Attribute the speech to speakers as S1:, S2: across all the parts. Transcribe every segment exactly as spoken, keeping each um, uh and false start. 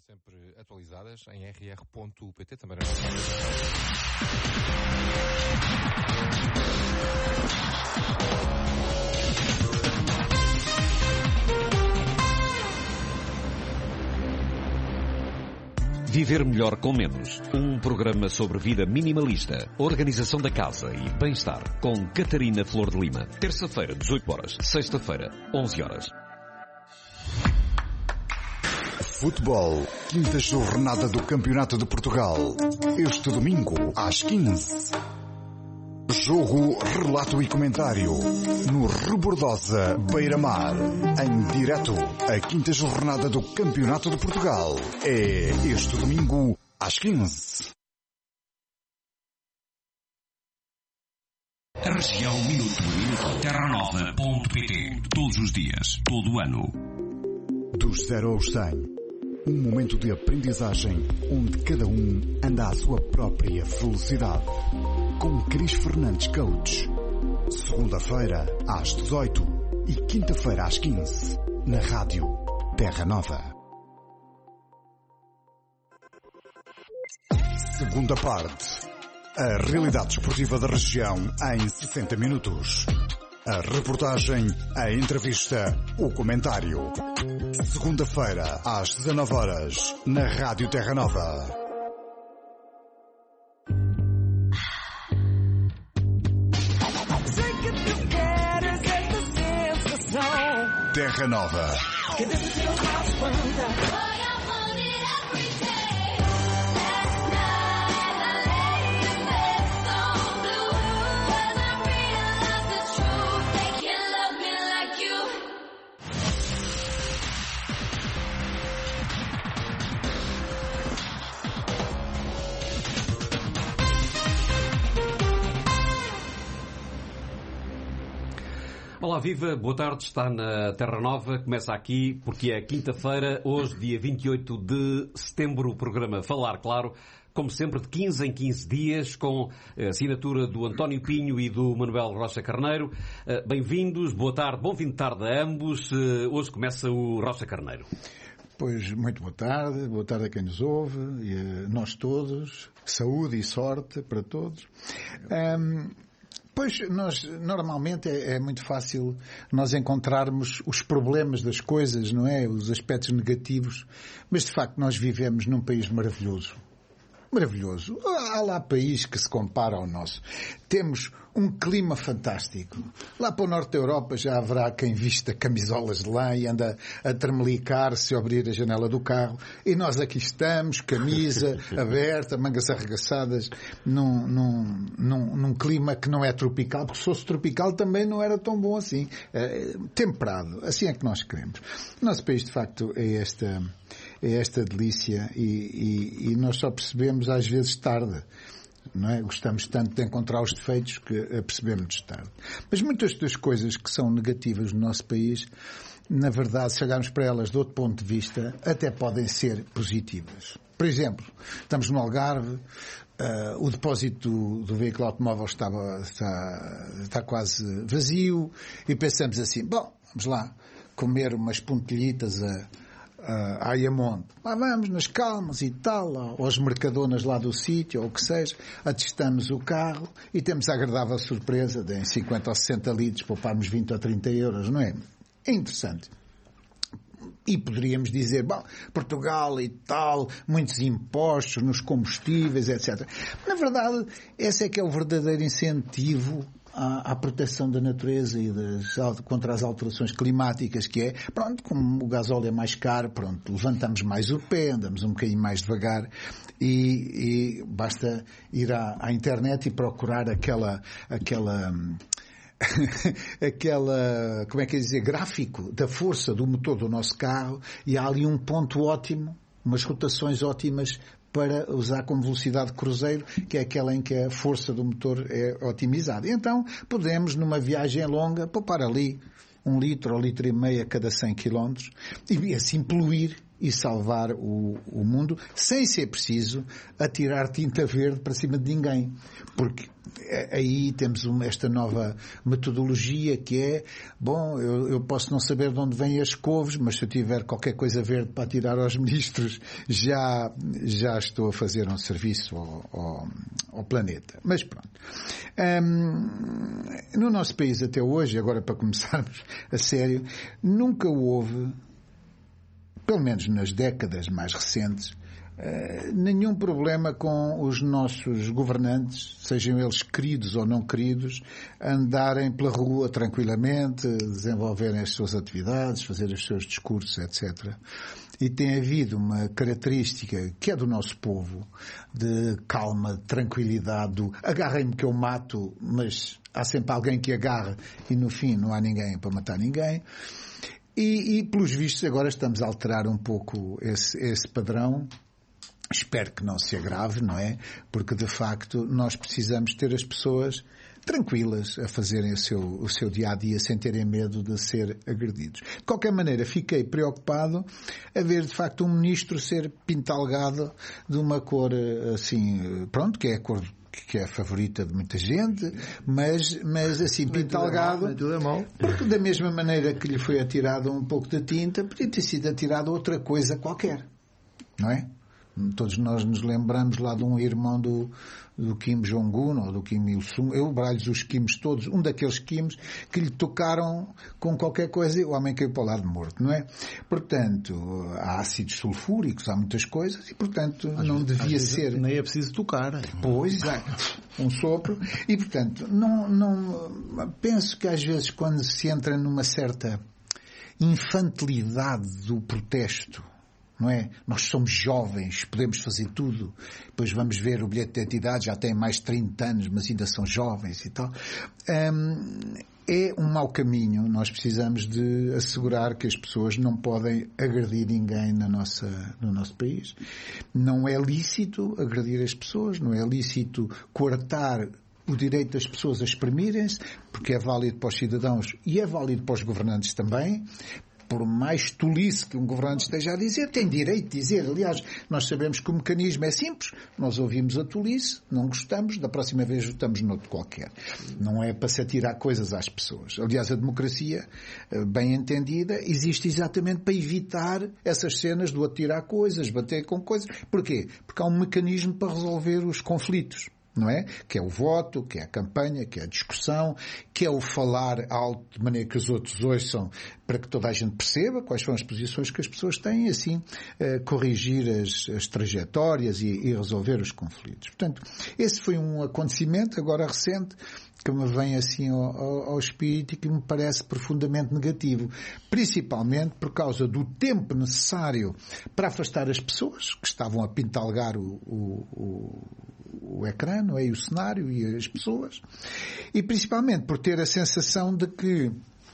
S1: sempre atualizadas em r r ponto p t também.
S2: Viver melhor com menos. Um programa sobre vida minimalista, organização da casa e bem-estar. Com Catarina Flor de Lima. Terça-feira, dezoito horas. Sexta-feira, onze horas.
S3: Futebol. Quinta jornada do Campeonato de Portugal. Este domingo, às quinze. Jogo, relato e comentário no Rebordosa Beira-Mar. Em direto, a quinta jornada do Campeonato de Portugal. É este domingo, às quinze.
S4: A região Minuto a Minuto. terra nova ponto p t. Todos os dias, todo o ano.
S3: Dos zero aos cem. Um momento de aprendizagem onde cada um anda à sua própria velocidade. Com Cris Fernandes Coach. Segunda-feira às dezoito e quinta-feira às quinze. Na rádio Terra Nova. Segunda parte. A realidade esportiva da região em sessenta minutos. A reportagem, a entrevista, o comentário. Segunda-feira, às dezanove horas, na Rádio Terra Nova. Terra Nova.
S2: Olá, viva, boa tarde, está na Terra Nova, começa aqui porque é quinta-feira, hoje, dia vinte e oito de setembro, o programa Falar Claro, como sempre, de quinze em quinze dias, com a assinatura do António Pinho e do Manuel Rocha Carneiro. Bem-vindos, boa tarde, bom fim de tarde a ambos. Hoje começa o Rocha Carneiro.
S5: Pois, muito boa tarde, boa tarde a quem nos ouve, e a nós todos, saúde e sorte para todos. Um... Pois, nós, normalmente é, é muito fácil nós encontrarmos os problemas das coisas, não é? Os aspectos negativos. Mas, de facto, nós vivemos num país maravilhoso. Maravilhoso. Há lá país que se compara ao nosso. Temos um clima fantástico. Lá para o norte da Europa já haverá quem vista camisolas de lã e anda a tremelicar-se a abrir a janela do carro. E nós aqui estamos, camisa aberta, mangas arregaçadas, num, num, num, num clima que não é tropical, porque se fosse tropical também não era tão bom assim. É, temperado. Assim é que nós queremos. O nosso país, de facto, é esta... é esta delícia e, e, e nós só percebemos às vezes tarde, não é? Gostamos tanto de encontrar os defeitos que percebemos tarde. Mas muitas das coisas que são negativas no nosso país, na verdade, se olharmos para elas de outro ponto de vista, até podem ser positivas. Por exemplo, estamos no Algarve, uh, o depósito do, do veículo automóvel estava, está, está quase vazio e pensamos assim, bom, vamos lá comer umas pontilhitas a Uh, a Ayamonte. Lá vamos nas calmas e tal, aos mercadonas lá do sítio, ou o que seja, atestamos o carro e temos a agradável surpresa de em cinquenta ou sessenta litros pouparmos vinte ou trinta euros, não é? É interessante. E poderíamos dizer, bom, Portugal e tal, muitos impostos nos combustíveis, etcétera. Na verdade, esse é que é o verdadeiro incentivo À, à proteção da natureza e das, contra as alterações climáticas, que é, pronto, como o gasóleo é mais caro, pronto, levantamos mais o pé, andamos um bocadinho mais devagar e, e basta ir à, à internet e procurar aquela, aquela, aquela, como é que é dizer, gráfico da força do motor do nosso carro e há ali um ponto ótimo, umas rotações ótimas para usar como velocidade de cruzeiro, que é aquela em que a força do motor é otimizada. E então podemos, numa viagem longa, poupar ali um litro ou litro e meio a cada cem quilómetros e assim poluir e salvar o, o mundo sem ser preciso atirar tinta verde para cima de ninguém. Porque aí temos uma, esta nova metodologia que é, bom, eu, eu posso não saber de onde vêm as couves, mas se eu tiver qualquer coisa verde para atirar aos ministros, já, já estou a fazer um serviço ao, ao, ao planeta. Mas pronto. Um, no nosso país até hoje, agora para começarmos a sério, nunca houve, pelo menos nas décadas mais recentes, uh, nenhum problema com os nossos governantes, sejam eles queridos ou não queridos, andarem pela rua tranquilamente, desenvolverem as suas atividades, fazer os seus discursos, etcétera. E tem havido uma característica que é do nosso povo, de calma, de tranquilidade, do agarrem-me que eu mato, mas há sempre alguém que agarra e no fim não há ninguém para matar ninguém. E, e pelos vistos agora estamos a alterar um pouco esse, esse padrão. Espero que não se agrave, não é? Porque de facto nós precisamos ter as pessoas tranquilas a fazerem o seu, o seu dia-a-dia sem terem medo de ser agredidos. De qualquer maneira, fiquei preocupado a ver de facto um ministro ser pintalgado de uma cor assim, pronto, que é a cor que é a favorita de muita gente, mas, mas assim, pintalgado, porque da mesma maneira que lhe foi atirado um pouco de tinta, podia ter sido atirado outra coisa qualquer, não é? Todos nós nos lembramos lá de um irmão do, do Kim Jong-un ou do Kim Il-sung, eu baralho os Kims todos, um daqueles Kims que lhe tocaram com qualquer coisa e o homem caiu para o lado morto, não é? Portanto, há ácidos sulfúricos, há muitas coisas e, portanto, às não vezes, devia ser...
S6: Nem é preciso tocar.
S5: Pois, exato. Um sopro. E, portanto, não, não... penso que às vezes quando se entra numa certa infantilidade do protesto, não é? Nós somos jovens, podemos fazer tudo. Depois vamos ver o bilhete de identidade, já tem mais de trinta anos, mas ainda são jovens e tal. Hum, é um mau caminho. Nós precisamos de assegurar que as pessoas não podem agredir ninguém na nossa, no nosso país. Não é lícito agredir as pessoas, não é lícito coartar o direito das pessoas a exprimirem-se, porque é válido para os cidadãos e é válido para os governantes também. Por mais tolice que um governante esteja a dizer, tem direito de dizer. Aliás, nós sabemos que o mecanismo é simples. Nós ouvimos a tolice, não gostamos, da próxima vez votamos noutro qualquer. Não é para se atirar coisas às pessoas. Aliás, a democracia, bem entendida, existe exatamente para evitar essas cenas do atirar coisas, bater com coisas. Porquê? Porque há um mecanismo para resolver os conflitos. Não é? Que é o voto, que é a campanha, que é a discussão, que é o falar alto de maneira que os outros ouçam para que toda a gente perceba quais são as posições que as pessoas têm e assim eh, corrigir as, as trajetórias e, e resolver os conflitos. Portanto, esse foi um acontecimento agora recente que me vem assim ao, ao, ao espírito e que me parece profundamente negativo, principalmente por causa do tempo necessário para afastar as pessoas que estavam a pintalgar o, o, o o ecrã, não é? E o cenário e as pessoas. E principalmente por ter a sensação de que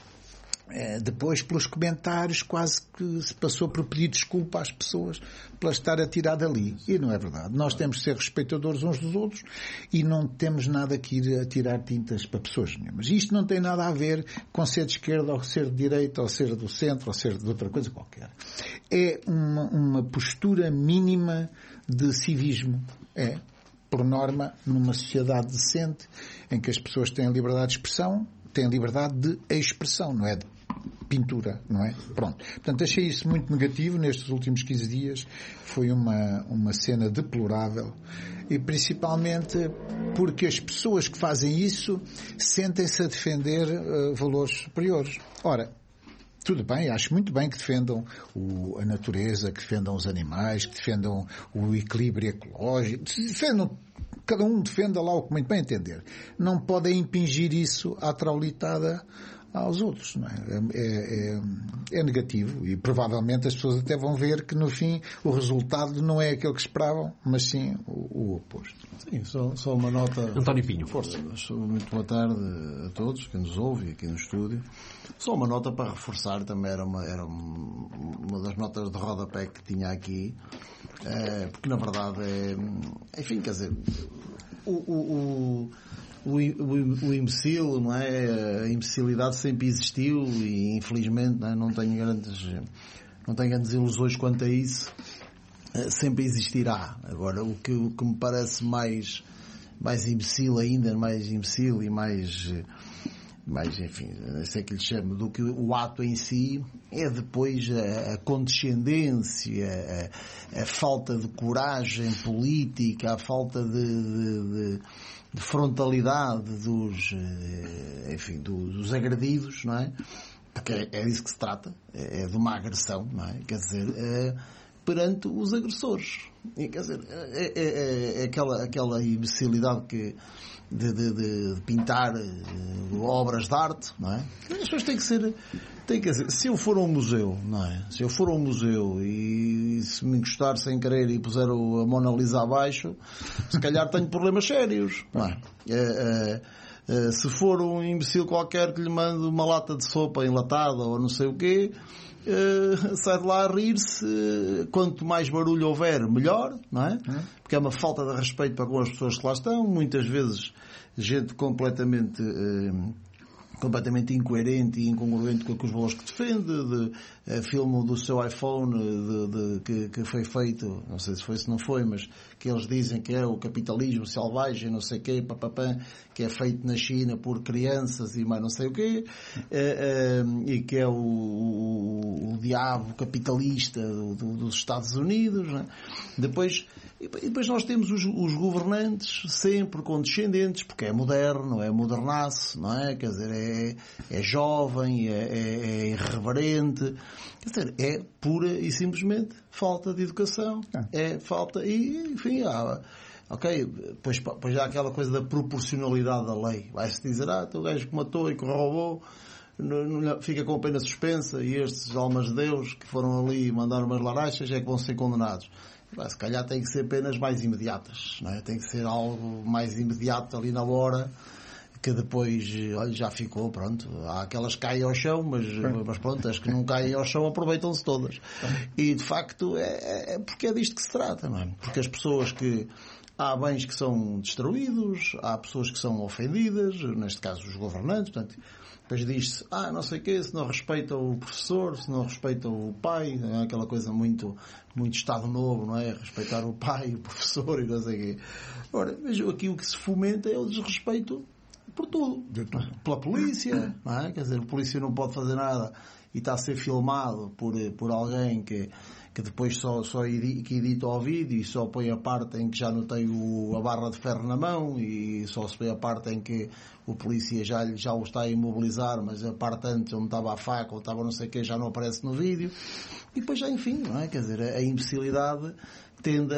S5: eh, depois pelos comentários quase que se passou por pedir desculpa às pessoas por estar a tirar dali. E não é verdade. Nós temos de ser respeitadores uns dos outros e não temos nada que ir a tirar tintas para pessoas nenhumas. Isto não tem nada a ver com ser de esquerda ou ser de direita ou ser do centro ou ser de outra coisa qualquer. É uma, uma postura mínima de civismo. É. Por norma, numa sociedade decente, em que as pessoas têm liberdade de expressão, têm liberdade de expressão, não é de pintura, não é? Pronto. Portanto, achei isso muito negativo nestes últimos quinze dias. Foi uma, uma cena deplorável. E principalmente porque as pessoas que fazem isso sentem-se a defender uh, valores superiores. Ora, tudo bem, acho muito bem que defendam o, a natureza, que defendam os animais, que defendam o equilíbrio ecológico, defendam, cada um defenda lá o que muito bem entender. Não podem impingir isso à traulitada aos outros, não é? É, é, é negativo e provavelmente as pessoas até vão ver que no fim o resultado não é aquele que esperavam, mas sim o, o oposto.
S6: Sim, só, só uma nota.
S2: António Pinho.
S6: Força. Muito boa tarde a todos, quem nos ouve e aqui no estúdio. Só uma nota para reforçar, também era uma, era uma das notas de rodapé que tinha aqui, é, porque na verdade é, enfim, quer dizer, o, o, o O, o, o imbecil, não é? A imbecilidade sempre existiu e infelizmente não, é? Não tenho grandes não tenho grandes ilusões quanto a isso, sempre existirá. Agora, o que, o que me parece mais, mais imbecil ainda, mais imbecil e mais, mais enfim, não sei o que lhe chamo, do que o ato em si, é depois a, a condescendência, a, a falta de coragem política, a falta de, de, de, de frontalidade dos, enfim, dos, dos agredidos, não é? Porque é, é disso que se trata, é, é de uma agressão, não é? Quer dizer, é, perante os agressores. E, quer dizer, é, é, é aquela, aquela imbecilidade que, de, de, de pintar uh, obras de arte, não é? As pessoas têm que ser... Têm que dizer, se eu for a um museu, não é? Se eu for a um museu e, e se me encostar sem querer e puser a Mona Lisa abaixo, se calhar tenho problemas sérios, não é? É, é Uh, se for um imbecil qualquer que lhe mande uma lata de sopa enlatada ou não sei o quê, uh, sai de lá a rir-se. Uh, quanto mais barulho houver, melhor, não é? Uhum. Porque é uma falta de respeito para com as pessoas que lá estão. Muitas vezes gente completamente uh, completamente incoerente e incongruente com os valores que defende, de, de, filme do seu iPhone de, de, que, que foi feito, não sei se foi, se não foi, mas que eles dizem que é o capitalismo selvagem, não sei o quê, papapá, que é feito na China por crianças e mais não sei o quê, é, é, e que é o, o, o diabo capitalista do, do, dos Estados Unidos, não é? Depois, e depois nós temos os, os governantes sempre condescendentes, porque é moderno, é modernaço, não é? Quer dizer, é, é jovem, é, é, é irreverente, quer dizer, é pura e simplesmente falta de educação, é falta, e enfim, há, ok, pois, pois há aquela coisa da proporcionalidade da lei, vai-se dizer, ah, o gajo que matou e que roubou fica com a pena suspensa e estes almas de Deus que foram ali e mandaram umas larachas é que vão ser condenados. Se calhar tem que ser penas mais imediatas, não é? Tem que ser algo mais imediato ali na hora, que depois, olha, já ficou, pronto. Há aquelas que caem ao chão, mas, mas pronto, as que não caem ao chão aproveitam-se todas. E de facto é, é porque é disto que se trata, não é? Porque as pessoas que... Há bens que são destruídos, há pessoas que são ofendidas, neste caso os governantes, portanto, depois diz-se, ah, não sei o quê, se não respeita o professor, se não respeita o pai, é aquela coisa muito, muito Estado Novo, não é? Respeitar o pai, o professor e não sei o quê. Ora, veja, aqui o que se fomenta é o desrespeito por tudo. Pela polícia, não é? Quer dizer, a polícia não pode fazer nada e está a ser filmado por, por alguém que... que depois só, só edi, que edita o vídeo e só põe a parte em que já não tem o, a barra de ferro na mão e só se vê a parte em que o polícia já, já o está a imobilizar, mas a parte antes onde estava a faca ou estava não sei o que já não aparece no vídeo. E depois já, enfim, não é? Quer dizer, a, a imbecilidade tende a,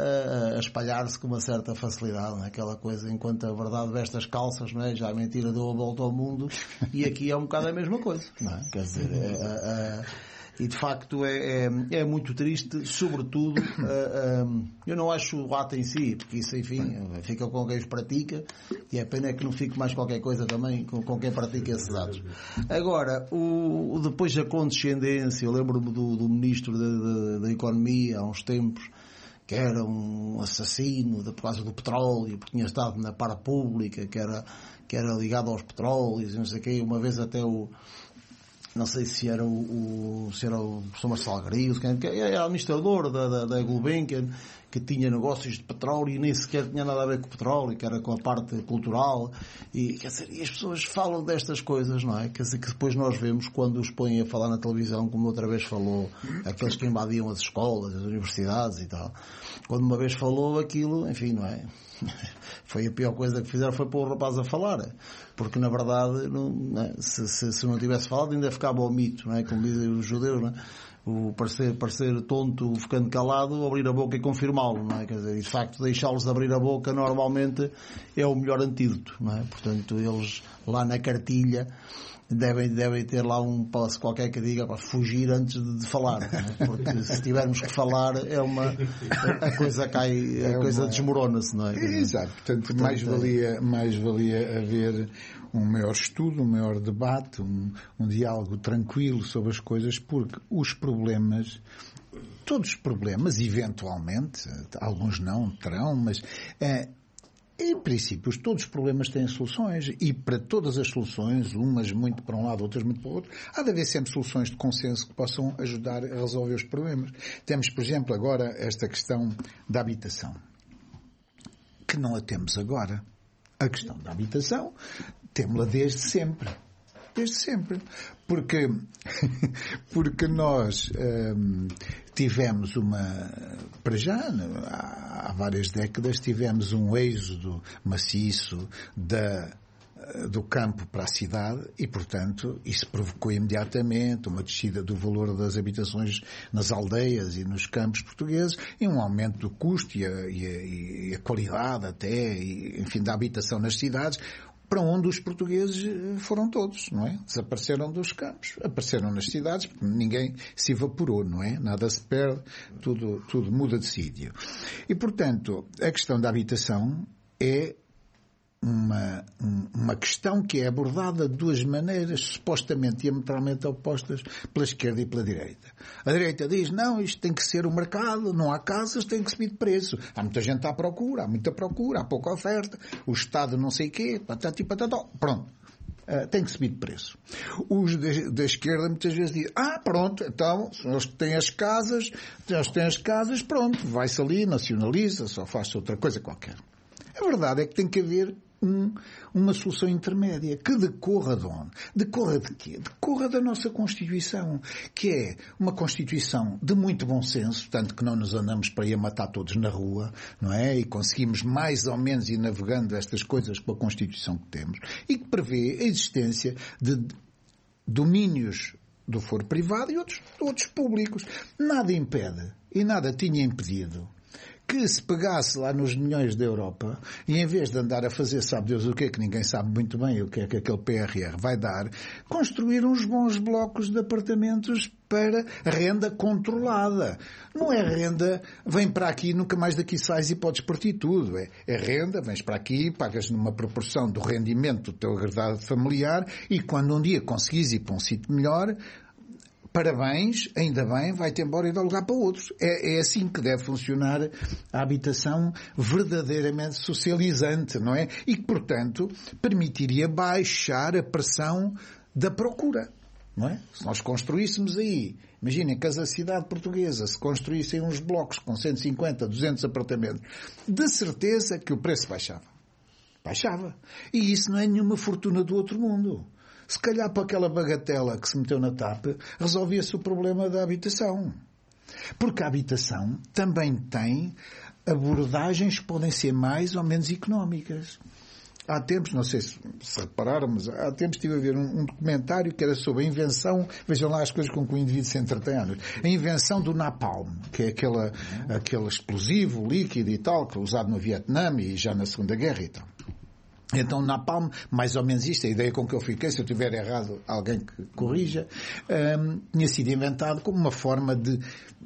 S6: a, a espalhar-se com uma certa facilidade, não é? Aquela coisa, enquanto a verdade veste as calças, não é? Já a mentira deu a volta ao mundo e aqui é um bocado a mesma coisa, não é? Quer dizer, a, a, e de facto é, é, é muito triste, sobretudo, uh, um, eu não acho o ato em si, porque isso, enfim, fica com quem os pratica, e é pena que não fique mais qualquer coisa também com, com quem pratica esses atos. Agora, o, o depois a condescendência, eu lembro-me do, do Ministro da Economia há uns tempos, que era um assassino de, por causa do petróleo, porque tinha estado na para pública, que era, que era ligado aos petróleos, não sei o quê, uma vez até o não sei se era o, o se era o professor Marcelo Grillo, que era administrador da, da, da Gulbenkian, que tinha negócios de petróleo e nem sequer tinha nada a ver com o petróleo, que era com a parte cultural, e, quer dizer, e as pessoas falam destas coisas, não é? Quer dizer, que depois nós vemos quando os põem a falar na televisão, como outra vez falou, aqueles que invadiam as escolas, as universidades e tal. Quando uma vez falou aquilo, enfim, não é? Foi a pior coisa que fizeram, foi pôr o rapaz a falar, porque na verdade não, não é? se, se, se não tivesse falado ainda ficava o mito, não é? Como dizem os judeus, não é? O parecer, parecer tonto ficando calado, abrir a boca e confirmá-lo, não é? Quer dizer, e de facto deixá-los abrir a boca normalmente é o melhor antídoto, não é? Portanto, eles lá na cartilha devem, devem ter lá um passo qualquer que diga para fugir antes de, de falar, não é? Porque se tivermos que falar é uma a coisa cai, a é coisa uma... desmorona-se, não é?
S5: Exato, portanto, portanto mais valia, mais valia haver um maior estudo, um maior debate, um, um diálogo tranquilo sobre as coisas, porque os problemas, todos os problemas, eventualmente, alguns não terão, mas é, Em princípio, todos os problemas têm soluções e para todas as soluções, umas muito para um lado, outras muito para o outro, há de haver sempre soluções de consenso que possam ajudar a resolver os problemas. Temos, por exemplo, agora esta questão da habitação, que não a temos agora. A questão da habitação temos-la desde sempre. Desde sempre. Porque, porque nós hum, tivemos uma... Para já, há, há várias décadas, tivemos um êxodo maciço da, do campo para a cidade e, portanto, isso provocou imediatamente uma descida do valor das habitações nas aldeias e nos campos portugueses e um aumento do custo e a, e a, e a qualidade até, e, enfim, da habitação nas cidades, para onde os portugueses foram todos, não é? Desapareceram dos campos, apareceram nas cidades, porque ninguém se evaporou, não é? Nada se perde, tudo, tudo muda de sítio. E, portanto, a questão da habitação é uma, uma questão que é abordada de duas maneiras, supostamente diametralmente opostas, pela esquerda e pela direita. A direita diz, não, isto tem que ser o mercado, não há casas, tem que subir de preço. Há muita gente à procura, há muita procura, há pouca oferta, o Estado não sei o quê, patati patató, pronto. Uh, tem que subir de preço. Os da, da esquerda muitas vezes dizem, ah, pronto, então, eles têm as casas, eles têm as casas, pronto, vai-se ali, nacionaliza-se ou faz outra coisa qualquer. A verdade é que tem que haver Um, uma solução intermédia que decorra de onde? Decorra de quê? Decorra da nossa Constituição, que é uma Constituição de muito bom senso, tanto que não nos andamos para ir a matar todos na rua, não é? E conseguimos mais ou menos ir navegando estas coisas com a Constituição que temos, e que prevê a existência de domínios do foro privado e outros, outros públicos. Nada impede, e nada tinha impedido, que se pegasse lá nos milhões da Europa e em vez de andar a fazer sabe Deus o que que ninguém sabe muito bem o que é que aquele P R R vai dar, construir uns bons blocos de apartamentos para renda controlada. Não é renda, vem para aqui, nunca mais daqui sais e podes partir tudo. É, é renda, vens para aqui, pagas numa proporção do rendimento do teu agregado familiar e quando um dia conseguires ir para um sítio melhor, parabéns, ainda bem, vai-te embora e dá lugar para outros. É, é assim que deve funcionar a habitação verdadeiramente socializante, não é? E que, portanto, permitiria baixar a pressão da procura, não é? Se nós construíssemos aí, imaginem que a cidade portuguesa se construíssem uns blocos com cento e cinquenta, duzentos apartamentos, de certeza que o preço baixava. Baixava. E isso não é nenhuma fortuna do outro mundo. Se calhar para aquela bagatela que se meteu na T A P, resolvia-se o problema da habitação. Porque a habitação também tem abordagens que podem ser mais ou menos económicas. Há tempos, não sei se, se repararam, mas há tempos estive a ver um, um documentário que era sobre a invenção, vejam lá as coisas com que o indivíduo se entretém, a invenção do napalm, que é aquela, aquele explosivo líquido e tal, que é usado no Vietnã e já na Segunda Guerra e tal. Então, napalm, mais ou menos isto, a ideia com que eu fiquei, se eu tiver errado, alguém que corrija, um, tinha sido inventado como uma forma de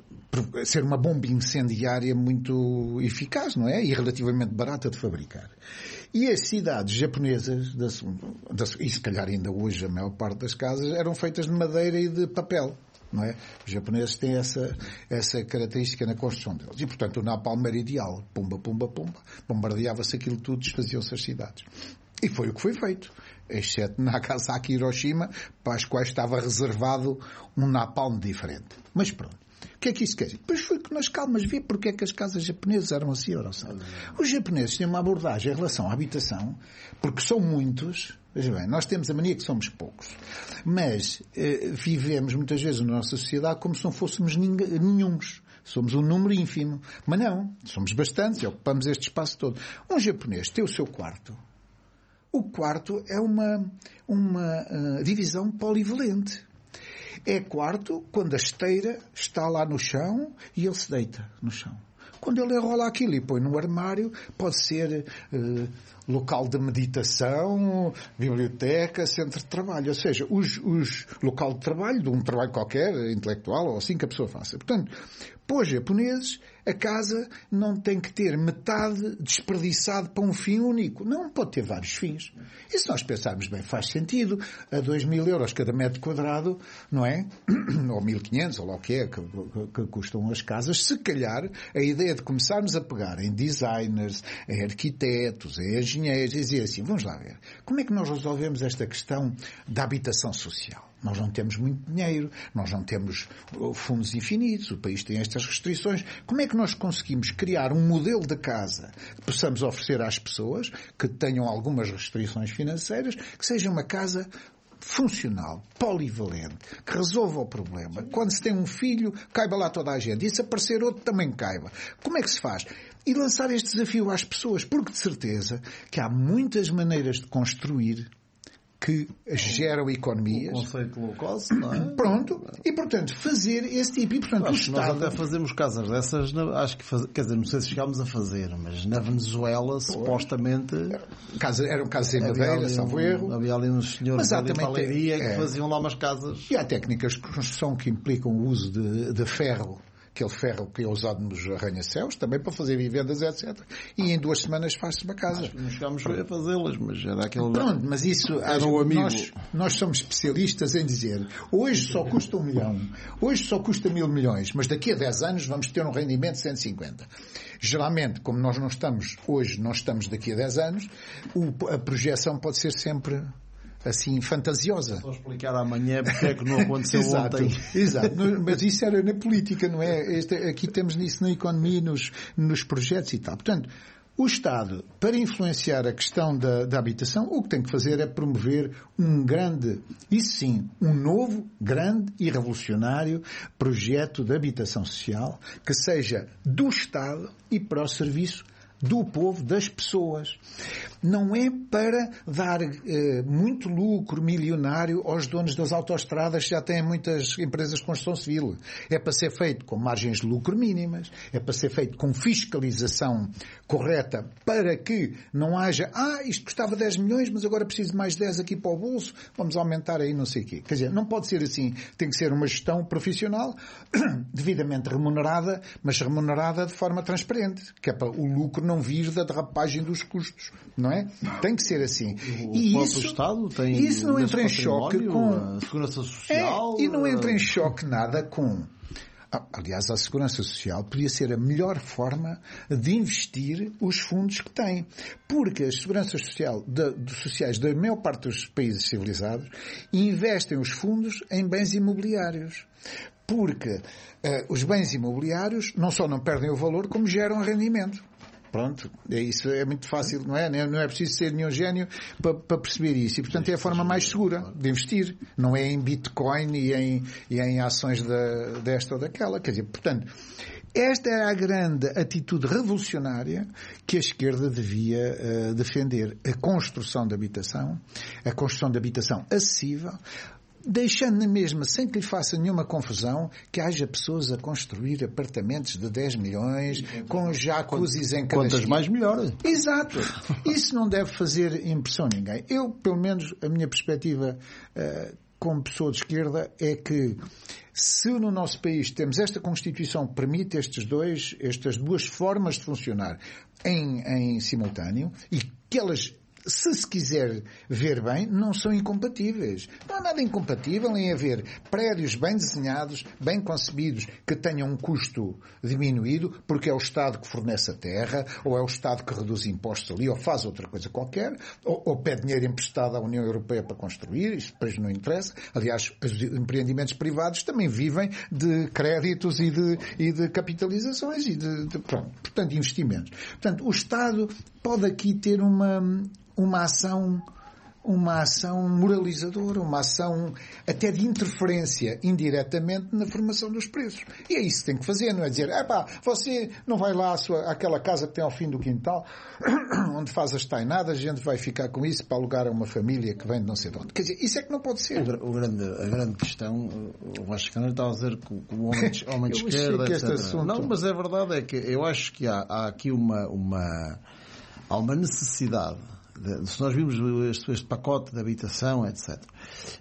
S5: ser uma bomba incendiária muito eficaz, não é? E relativamente barata de fabricar. E as cidades japonesas, da, da, e se calhar ainda hoje a maior parte das casas, eram feitas de madeira e de papel. Não é? Os japoneses têm essa, essa característica na construção deles. E, portanto, o napalm era ideal. Pumba, pumba, pumba. Bombardeava-se aquilo tudo, desfaziam-se as cidades. E foi o que foi feito. Exceto Nagasaki e Hiroshima, para as quais estava reservado um napalm diferente. Mas pronto. O que é que isso quer dizer? Depois foi que nas calmas vi porque é que as casas japonesas eram assim, ou não. Os japoneses têm uma abordagem em relação à habitação, porque são muitos. Veja bem, nós temos a mania que somos poucos, mas eh, vivemos muitas vezes na nossa sociedade como se não fôssemos nenhuns. Somos um número ínfimo. Mas não, somos bastantes e ocupamos este espaço todo. Um japonês tem o seu quarto. O quarto é uma, uma uh, divisão polivalente. É quarto quando a esteira está lá no chão e ele se deita no chão. Quando ele enrola aquilo e põe no armário, pode ser uh, local de meditação, biblioteca, centro de trabalho. Ou seja, os, os local de trabalho, de um trabalho qualquer, intelectual, ou assim que a pessoa faça. Portanto, Para os japoneses, a casa não tem que ter metade desperdiçado para um fim único. Não, pode ter vários fins. E se nós pensarmos bem, faz sentido. A dois mil euros cada metro quadrado, não é? Ou mil e quinhentos, ou lá o que é, que, que, que custam as casas. Se calhar, a ideia de começarmos a pegar em designers, em arquitetos, em engenheiros, e dizer assim, vamos lá ver, como é que nós resolvemos esta questão da habitação social? Nós não temos muito dinheiro, nós não temos fundos infinitos, o país tem estas restrições. Como é que nós conseguimos criar um modelo de casa que possamos oferecer às pessoas que tenham algumas restrições financeiras, que seja uma casa funcional, polivalente, que resolva o problema? Quando se tem um filho, caiba lá toda a gente. E se aparecer outro, também caiba. Como é que se faz? E lançar este desafio às pessoas, porque de certeza que há muitas maneiras de construir que geram economias.
S6: O conceito low cost, não é?
S5: Pronto. E, portanto, fazer esse tipo. E, portanto, o Estado...
S6: Nós até fazemos casas dessas, acho que, faz... quer dizer, não sei se chegámos a fazer, mas na Venezuela, pois, supostamente...
S5: Casa, eram casas em madeira, salvo erro.
S6: Havia ali uns senhores ali para ali que é, faziam lá umas casas.
S5: E há técnicas de construção que implicam o uso de, de ferro, aquele ferro que é usado nos arranha-céus, também para fazer vivendas, etcétera. E em duas semanas faz-se uma casa.
S6: Não chegámos a fazê-las, mas era aquele...
S5: Pronto, mas isso...
S6: Era um amigo.
S5: Nós, nós somos especialistas em dizer, hoje só custa um milhão, hoje só custa mil milhões, mas daqui a dez anos vamos ter um rendimento de cento e cinquenta. Geralmente, como nós não estamos hoje, não estamos daqui a dez anos, o, a projeção pode ser sempre... assim, fantasiosa.
S6: Só explicar amanhã porque é que não aconteceu
S5: exato,
S6: ontem.
S5: Exato, mas isso era na política, não é? Este, aqui temos nisso na economia, nos, nos projetos e tal. Portanto, o Estado, para influenciar a questão da, da habitação, o que tem que fazer é promover um grande, isso sim, um novo, grande e revolucionário projeto de habitação social que seja do Estado e para o serviço do povo, das pessoas. Não é para dar eh, muito lucro milionário aos donos das autoestradas que já têm muitas empresas de construção civil. É para ser feito com margens de lucro mínimas, é para ser feito com fiscalização correta para que não haja, ah, isto custava dez milhões, mas agora preciso de mais dez aqui para o bolso, vamos aumentar aí não sei o quê. Quer dizer, não pode ser assim. Tem que ser uma gestão profissional, devidamente remunerada, mas remunerada de forma transparente, que é para o lucro não vir da derrapagem dos custos, não é? Tem que ser assim.
S6: O
S5: e
S6: próprio
S5: isso,
S6: Estado tem
S5: isso não entra em choque com
S6: a segurança social.
S5: É, e não entra em choque nada com... Aliás, a segurança social podia ser a melhor forma de investir os fundos que tem. Porque as seguranças social, de, de, sociais da maior parte dos países civilizados investem os fundos em bens imobiliários. Porque uh, os bens imobiliários não só não perdem o valor, como geram rendimento. Pronto, é isso, é muito fácil, não é? Não é preciso ser nenhum gênio para, para perceber isso. E, portanto, é a forma mais segura de investir. Não é em Bitcoin e em, e em ações da, desta ou daquela. Quer dizer, portanto, esta era a grande atitude revolucionária que a esquerda devia uh, defender. A construção de habitação, a construção de habitação acessível, deixando na mesma, sem que lhe faça nenhuma confusão, que haja pessoas a construir apartamentos de dez milhões, com jacuzzis em cada
S6: Quantas
S5: esquina.
S6: mais, melhor.
S5: Exato. Isso não deve fazer impressão a ninguém. Eu, pelo menos, a minha perspectiva uh, como pessoa de esquerda é que se no nosso país temos esta Constituição que permite estes dois, estas duas formas de funcionar em, em simultâneo e que elas, se se quiser ver bem, não são incompatíveis. Não há nada incompatível em haver prédios bem desenhados, bem concebidos, que tenham um custo diminuído, porque é o Estado que fornece a terra, ou é o Estado que reduz impostos ali, ou faz outra coisa qualquer, ou, ou pede dinheiro emprestado à União Europeia para construir, isso depois não interessa. Aliás, os empreendimentos privados também vivem de créditos e de, e de capitalizações e de, de pronto, portanto, investimentos. Portanto, o Estado pode aqui ter uma... uma ação, uma ação moralizadora, uma ação até de interferência indiretamente na formação dos preços. E é isso que tem que fazer, não é dizer, é pá, você não vai lá à sua, àquela casa que tem ao fim do quintal, onde faz as tainadas, a gente vai ficar com isso para alugar a uma família que vem de não sei de onde. Quer dizer, isso é que não pode ser.
S6: O, o grande, a grande questão, o Vasco Canaro estava a dizer que o homem de, homem de esquerda,
S5: que este assunto...
S6: Não, mas a verdade é que eu acho que há, há aqui uma, uma, há uma necessidade. Se nós vimos este, este pacote de habitação, etcétera,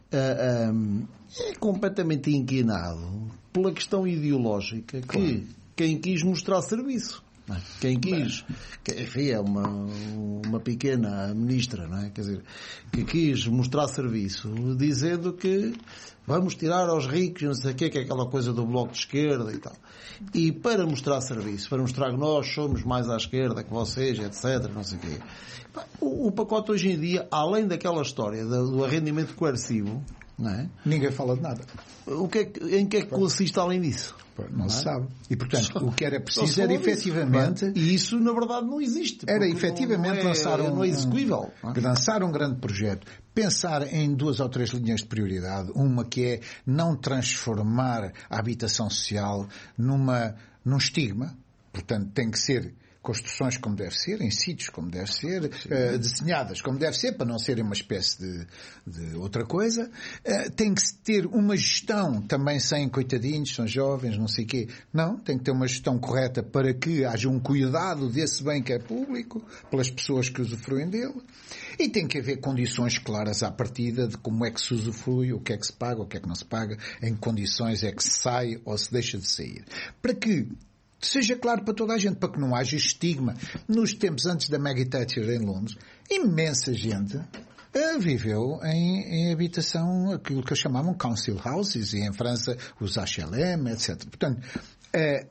S6: uh, um, é completamente inclinado pela questão ideológica que, quem quis mostrar serviço. Não é? Quem quis, que, enfim, é uma, uma pequena ministra, não é? Quer dizer, que quis mostrar serviço, dizendo que vamos tirar aos ricos, não sei o quê, que é aquela coisa do Bloco de Esquerda e tal. E para mostrar serviço, para mostrar que nós somos mais à esquerda que vocês, etcétera, não sei o quê. O, o pacote hoje em dia, além daquela história do arrendamento coercivo, não é?
S5: Ninguém fala de nada.
S6: O que é que, em que é que consiste além disso?
S5: Não, não se sabe. E, portanto, o que era preciso
S6: era
S5: efetivamente...
S6: E isso, na verdade, não existe.
S5: Era efetivamente
S6: não é,
S5: lançar um...
S6: Não é execuível.
S5: Um, lançar um grande projeto. Pensar em duas ou três linhas de prioridade. Uma que é não transformar a habitação social numa, num estigma. Portanto, tem que ser... construções como deve ser, em sítios como deve ser, uh, desenhadas como deve ser, para não serem uma espécie de, de outra coisa. Uh, tem que ter uma gestão também sem coitadinhos, são jovens, não sei o quê. Não, tem que ter uma gestão correta para que haja um cuidado desse bem que é público, pelas pessoas que usufruem dele. E tem que haver condições claras à partida de como é que se usufrui, o que é que se paga, o que é que não se paga, em que condições é que se sai ou se deixa de sair. Para que seja claro para toda a gente, para que não haja estigma. Nos tempos antes da Maggie Thatcher em Londres, imensa gente uh, viveu em, em habitação, aquilo que chamavam council houses, e em França os H L M, etcétera. Portanto, uh,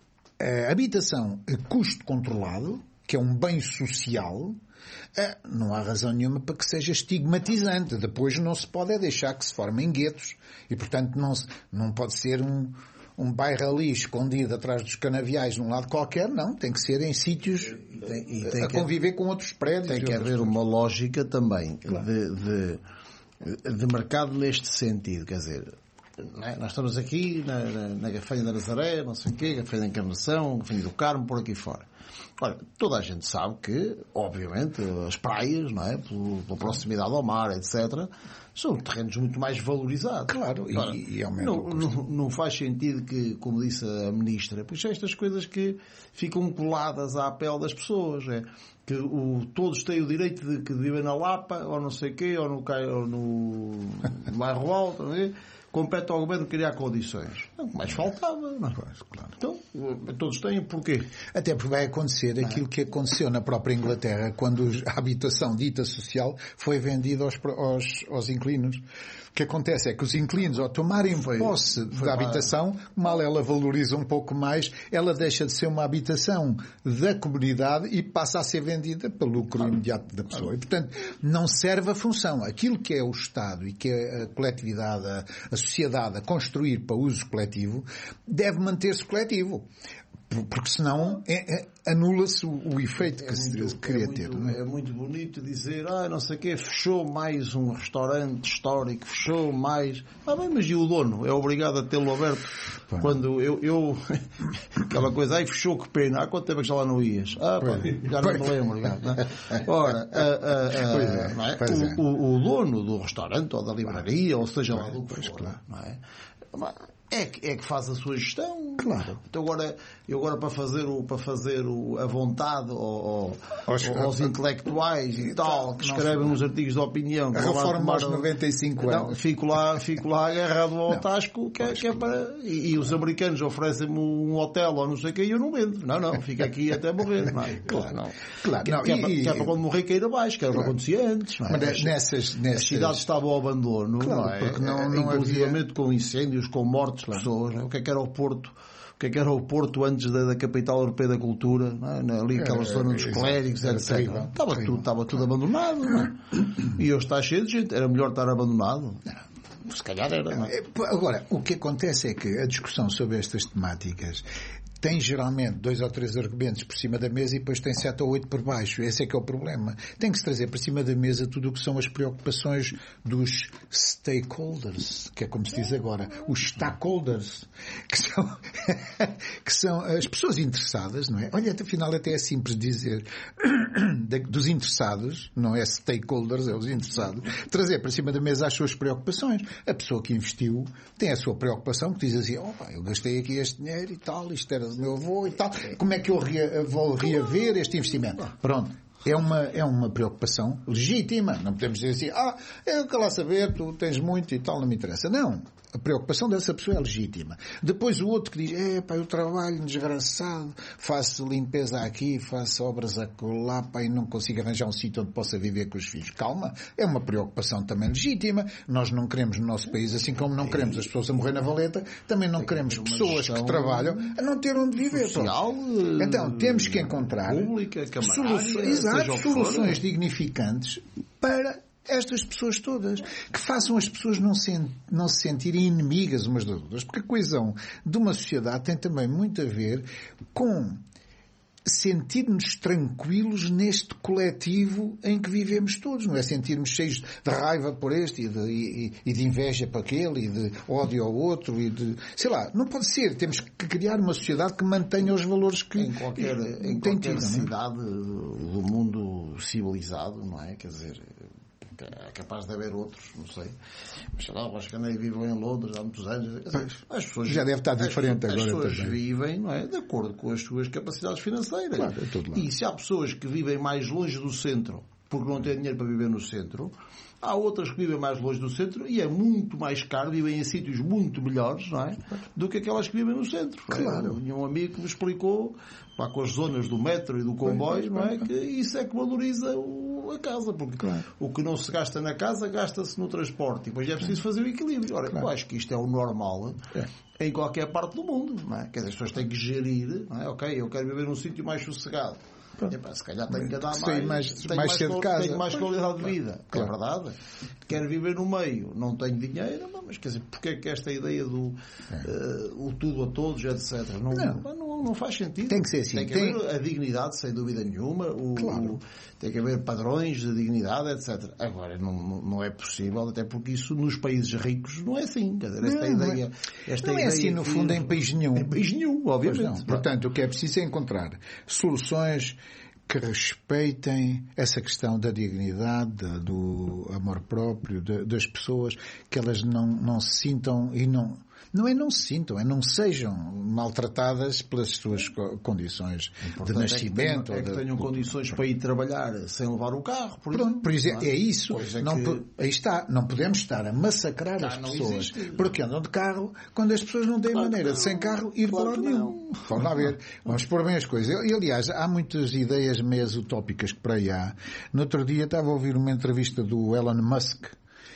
S5: a habitação a custo controlado, que é um bem social, uh, não há razão nenhuma para que seja estigmatizante. Depois não se pode é deixar que se formem guetos. E, portanto, não, se, não pode ser um... um bairro ali escondido atrás dos canaviais num lado qualquer, não. Tem que ser em sítios
S6: e tem, e tem
S5: a
S6: que,
S5: conviver com outros prédios.
S6: Tem que haver uma lógica também, claro, de, de, de mercado neste sentido. Quer dizer, não é? Nós estamos aqui na, na, na Gafanha da Nazaré, não sei o quê, Gafanha da Encarnação, Gafanha do Carmo, por aqui fora. Ora, toda a gente sabe que, obviamente, as praias, não é? Pela, pela proximidade ao mar, etcétera, são terrenos muito mais valorizados.
S5: Claro, e,
S6: Ora,
S5: e
S6: não, não, não faz sentido que, como disse a Ministra, pois estas coisas que ficam coladas à pele das pessoas, é? Que o, todos têm o direito de que vivem na Lapa, ou não sei o quê, ou no, ou no bairro Alto, não é? Compete ao governo criar condições. Não, mais faltava, não é?
S5: Claro.
S6: Então, todos têm, porquê?
S5: Até porque vai acontecer aquilo que aconteceu na própria Inglaterra, quando a habitação dita social foi vendida aos, aos, aos inquilinos. O que acontece é que os inquilinos, ao tomarem foi, posse foi da habitação, mal ela valoriza um pouco mais, ela deixa de ser uma habitação da comunidade e passa a ser vendida pelo lucro claro. imediato da pessoa. E, portanto, não serve a função. Aquilo que é o Estado e que é a coletividade, a, a sociedade a construir para uso coletivo, deve manter-se coletivo. Porque senão é, é, anula-se o, o efeito que é se muito, queria
S6: é muito,
S5: ter. Não é?
S6: É muito bonito dizer, ah, não sei o quê, fechou mais um restaurante histórico, fechou mais... Ah, bem, mas e o dono? É obrigado a tê-lo aberto? Pá. Quando eu... eu... aquela coisa, ai, fechou, que pena. Há quanto tempo é que já lá não ias? Ah, pá, já não me lembro. Não é? Ora, a, a, a, é, não é? O, o, o dono do restaurante, ou da livraria, ou seja lá do que for, claro. Não é? É que, é que faz a sua gestão.
S5: Claro.
S6: Então agora, eu agora para fazer, o, para fazer o, a vontade ao, aos, aos intelectuais e tal, que escrevem uns artigos de opinião.
S5: A reforma aos noventa e cinco anos.
S6: Não, fico lá, fico lá agarrado ao não. tasco, que é, que é para... E, e os americanos oferecem-me um hotel ou não sei o que e eu não vendo. Não, não, fica aqui até morrer. Não,
S5: claro.
S6: Não.
S5: Claro.
S6: Que,
S5: Não,
S6: que, é,
S5: e,
S6: para, que é para quando morrer cair abaixo, que era claro. o que acontecia antes. Não é?
S5: Mas nessas, nessas...
S6: As cidades estavam ao abandono,
S5: claro,
S6: não é?
S5: Porque não, não
S6: inclusivamente
S5: havia...
S6: com incêndios, com mortes de pessoas. Não é? O que é que era o Porto? O que é que era o Porto antes da, da capital europeia da cultura? Não é? Ali aquela zona dos clérigos, etcétera. Estava tudo, estava tudo abandonado. Não é? E hoje está cheio de gente. Era melhor estar abandonado? Se calhar era. Não é?
S5: Agora, o que acontece é que a discussão sobre estas temáticas tem geralmente dois ou três argumentos por cima da mesa e depois tem sete ou oito por baixo. Esse é que é o problema. Tem que se trazer por cima da mesa tudo o que são as preocupações dos stakeholders, que é como se diz agora, os stakeholders, que são, que são as pessoas interessadas, não é? Olha, afinal até é simples dizer dos interessados, não é stakeholders, é os interessados, trazer para cima da mesa as suas preocupações. A pessoa que investiu tem a sua preocupação, que diz assim, oh, pá, eu gastei aqui este dinheiro e tal, isto era do meu avô e tal, como é que eu rea, vou reaver este investimento? Pronto. É uma, é uma preocupação legítima. Não podemos dizer assim, ah, eu quero lá saber, tu tens muito e tal, não me interessa. Não. A preocupação dessa pessoa é legítima. Depois o outro que diz, é pá, eu trabalho desgraçado, faço limpeza aqui, faço obras acolá, pá, e não consigo arranjar um sítio onde possa viver com os filhos. Calma, é uma preocupação também legítima. Nós não queremos no nosso país, assim como não queremos as pessoas a morrer na valeta, também não queremos pessoas que trabalham a não ter onde viver.
S6: Social,
S5: então, temos que encontrar
S6: pública,
S5: soluções, exato, soluções dignificantes para estas pessoas todas, que façam as pessoas não se, não se sentirem inimigas umas das outras, porque a coesão de uma sociedade tem também muito a ver com sentirmos tranquilos neste coletivo em que vivemos todos, não é sentirmos cheios de raiva por este e de, e, e de inveja para aquele e de ódio ao outro e de, sei lá, não pode ser, temos que criar uma sociedade que mantenha os valores que
S6: em qualquer, em
S5: tem
S6: qualquer
S5: tido,
S6: cidade do mundo civilizado, não é? Quer dizer, é capaz de haver outros, não sei. Mas sei lá, acho que andei vivo em Londres há muitos anos. As pessoas,
S5: já deve estar diferente
S6: as,
S5: agora
S6: as pessoas
S5: também.
S6: vivem, não é, de acordo com as suas capacidades financeiras.
S5: Claro, é tudo lá.
S6: E se há pessoas que vivem mais longe do centro porque não têm dinheiro para viver no centro, há outras que vivem mais longe do centro e é muito mais caro, vivem em sítios muito melhores, não é, do que aquelas que vivem no centro.
S5: Claro.
S6: E um amigo que me explicou, lá com as zonas do metro e do comboio, não é, que isso é que valoriza o, a casa, porque claro, o que não se gasta na casa gasta-se no transporte e depois é preciso fazer o equilíbrio. Ora, claro, eu acho que isto é o normal é. em qualquer parte do mundo, não é? Quer dizer, as pessoas têm que gerir, não é? Ok, eu quero viver num sítio mais sossegado. Epá, se calhar tenho que dar mais,
S5: mais,
S6: tenho
S5: mais,
S6: mais,
S5: cedo de casa.
S6: tenho mais qualidade de vida,
S5: claro.
S6: É verdade. Quero viver no meio, não tenho dinheiro, mas quer dizer, porque é que esta ideia do é. uh, o tudo a todos, etcétera, não, não. Não, não faz sentido.
S5: Tem que ser assim.
S6: Tem que
S5: tem...
S6: haver a dignidade, sem dúvida nenhuma, o,
S5: claro.
S6: o, tem que haver padrões de dignidade, etcétera. Agora, não, não é possível, até porque isso nos países ricos não é assim. Quer dizer, esta
S5: não,
S6: ideia...
S5: Não é,
S6: esta
S5: não
S6: ideia
S5: é assim, no
S6: que...
S5: fundo, em país nenhum.
S6: Em país nenhum, obviamente.
S5: Portanto, o que é preciso é encontrar soluções que respeitem essa questão da dignidade, do amor próprio das pessoas, que elas não, não se sintam e não... Não é não se sintam, é não sejam maltratadas pelas suas condições de nascimento.
S6: É que tenham, é que tenham
S5: de...
S6: condições para ir trabalhar sem levar o carro. Por
S5: Pronto,
S6: exemplo,
S5: por exemplo, é, é isso.
S6: É
S5: não,
S6: que...
S5: Aí está, não podemos estar a massacrar ah, as pessoas porque andam de carro quando as pessoas não têm claro maneira de sem carro ir claro para lá nenhum. Vamos lá ver. Vamos pôr bem as coisas. E, aliás, há muitas ideias meias utópicas que para aí há. No outro dia estava a ouvir uma entrevista do Elon Musk,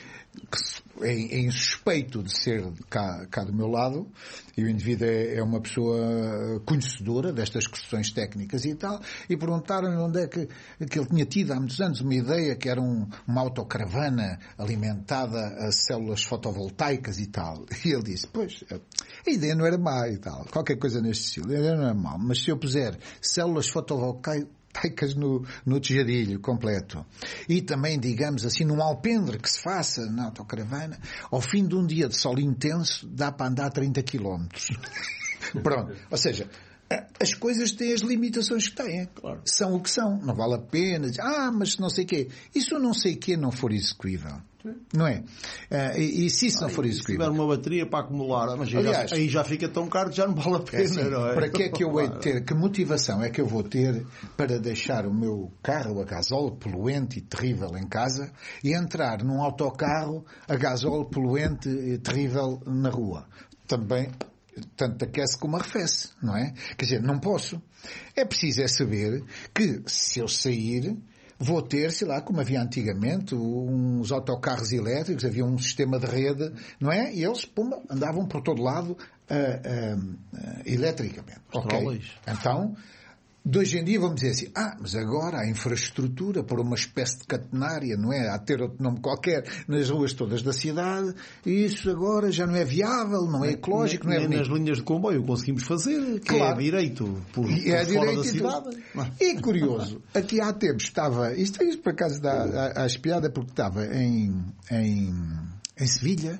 S5: que é, é suspeito de ser cá, cá do meu lado, e o indivíduo é, é uma pessoa conhecedora destas questões técnicas e tal, e perguntaram-lhe onde é que, que ele tinha tido há muitos anos uma ideia que era um, uma autocaravana alimentada a células fotovoltaicas e tal. E ele disse, pois, a ideia não era má e tal, qualquer coisa neste estilo, a ideia não era má, mas se eu puser células fotovoltaicas no, no tejadilho completo e também, digamos assim, num alpendre que se faça na autocaravana, ao fim de um dia de sol intenso dá para andar trinta quilómetros. Pronto, ou seja, as coisas têm as limitações que têm, claro. São o que são, não vale a pena dizer, ah, mas não sei o quê, e se o não sei o quê não for execuível, não é? Uh, e, e se isso ah, não for execuível,
S6: se tiver uma bateria para acumular, mas aliás, já, aí já fica tão caro que já não vale a pena, é assim, não é?
S5: Para que é que eu hei de ter, que motivação é que eu vou ter para deixar o meu carro a gasóleo poluente e terrível em casa e entrar num autocarro a gasóleo poluente e terrível na rua? Também tanto aquece como arrefece, não é? Quer dizer, não posso. É preciso é saber que se eu sair vou ter, sei lá, como havia antigamente, uns autocarros elétricos, havia um sistema de rede, não é? E eles, pumba, andavam por todo lado uh, uh, uh, eletricamente. Ok? Então, de hoje em dia vamos dizer assim, ah, mas agora a infraestrutura para uma espécie de catenária, não é? A ter outro nome qualquer nas ruas todas da cidade, e isso agora já não é viável, não é ecológico,
S6: nem,
S5: não é
S6: nem nas linhas de comboio conseguimos fazer, que claro. É direito por, por
S5: é
S6: fora
S5: da
S6: cidade.
S5: E curioso, aqui há tempos estava, isto, isto por acaso dá a espiada porque estava em, em, em Sevilha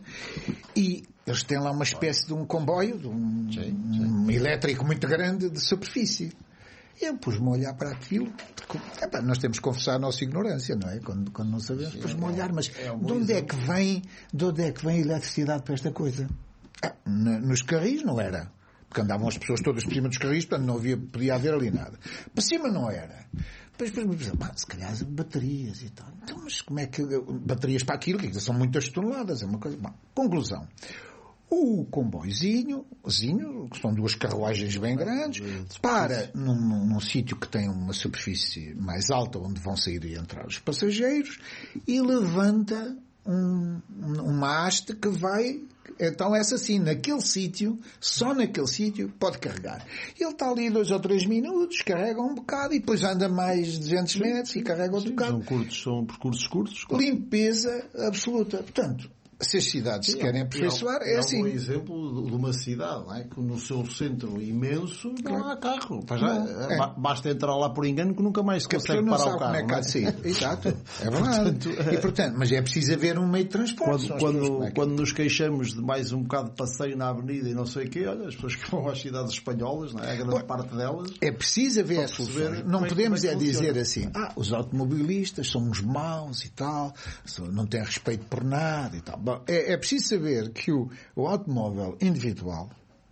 S5: e eles têm lá uma espécie de um comboio, de um, sim, sim. um elétrico muito grande de superfície. E eu pus-me a olhar para aquilo. Epá, nós temos que confessar a nossa ignorância, não é? Quando, quando não sabemos, pus-me a olhar, mas é de onde é que vem, de onde é que vem a eletricidade para esta coisa? Ah, nos carris não era. Porque andavam as pessoas todas por cima dos carris, portanto não havia, podia haver ali nada. Para cima não era. Depois, depois me pensei, se calhar baterias e tal. Então, mas como é que... Baterias para aquilo, que são muitas toneladas, é uma coisa... Bom, conclusão. o comboiozinho, que são duas carruagens bem grandes, para num, num, num sítio que tem uma superfície mais alta, onde vão sair e entrar os passageiros, e levanta um, uma haste que vai... Então, essa sim, naquele sítio, só naquele sítio, pode carregar. Ele está ali dois ou três minutos, carrega um bocado, e depois anda mais duzentos metros e carrega outro bocado.
S6: São curtos, são percursos curtos. Claro.
S5: Limpeza absoluta. Portanto, se as cidades se querem aperfeiçoar, é, é assim.
S6: É um exemplo de uma cidade, não é? Que no seu centro imenso não há carro. Já, não, é. Basta entrar lá por engano que nunca mais se consegue parar o carro. Como é que há de sair.
S5: Exato. É verdade. Portanto, é... E, portanto, mas é preciso haver um meio de transporte.
S6: Quando, quando, é quando nos queixamos de mais um bocado de passeio na avenida e não sei o quê, olha, as pessoas que vão às cidades espanholas, não é? A grande Bom, parte delas...
S5: É preciso haver as soluções. Não podemos é, é dizer assim, ah, os automobilistas são uns maus e tal, não têm respeito por nada e tal. Bom, é, é preciso saber que o, o automóvel individual,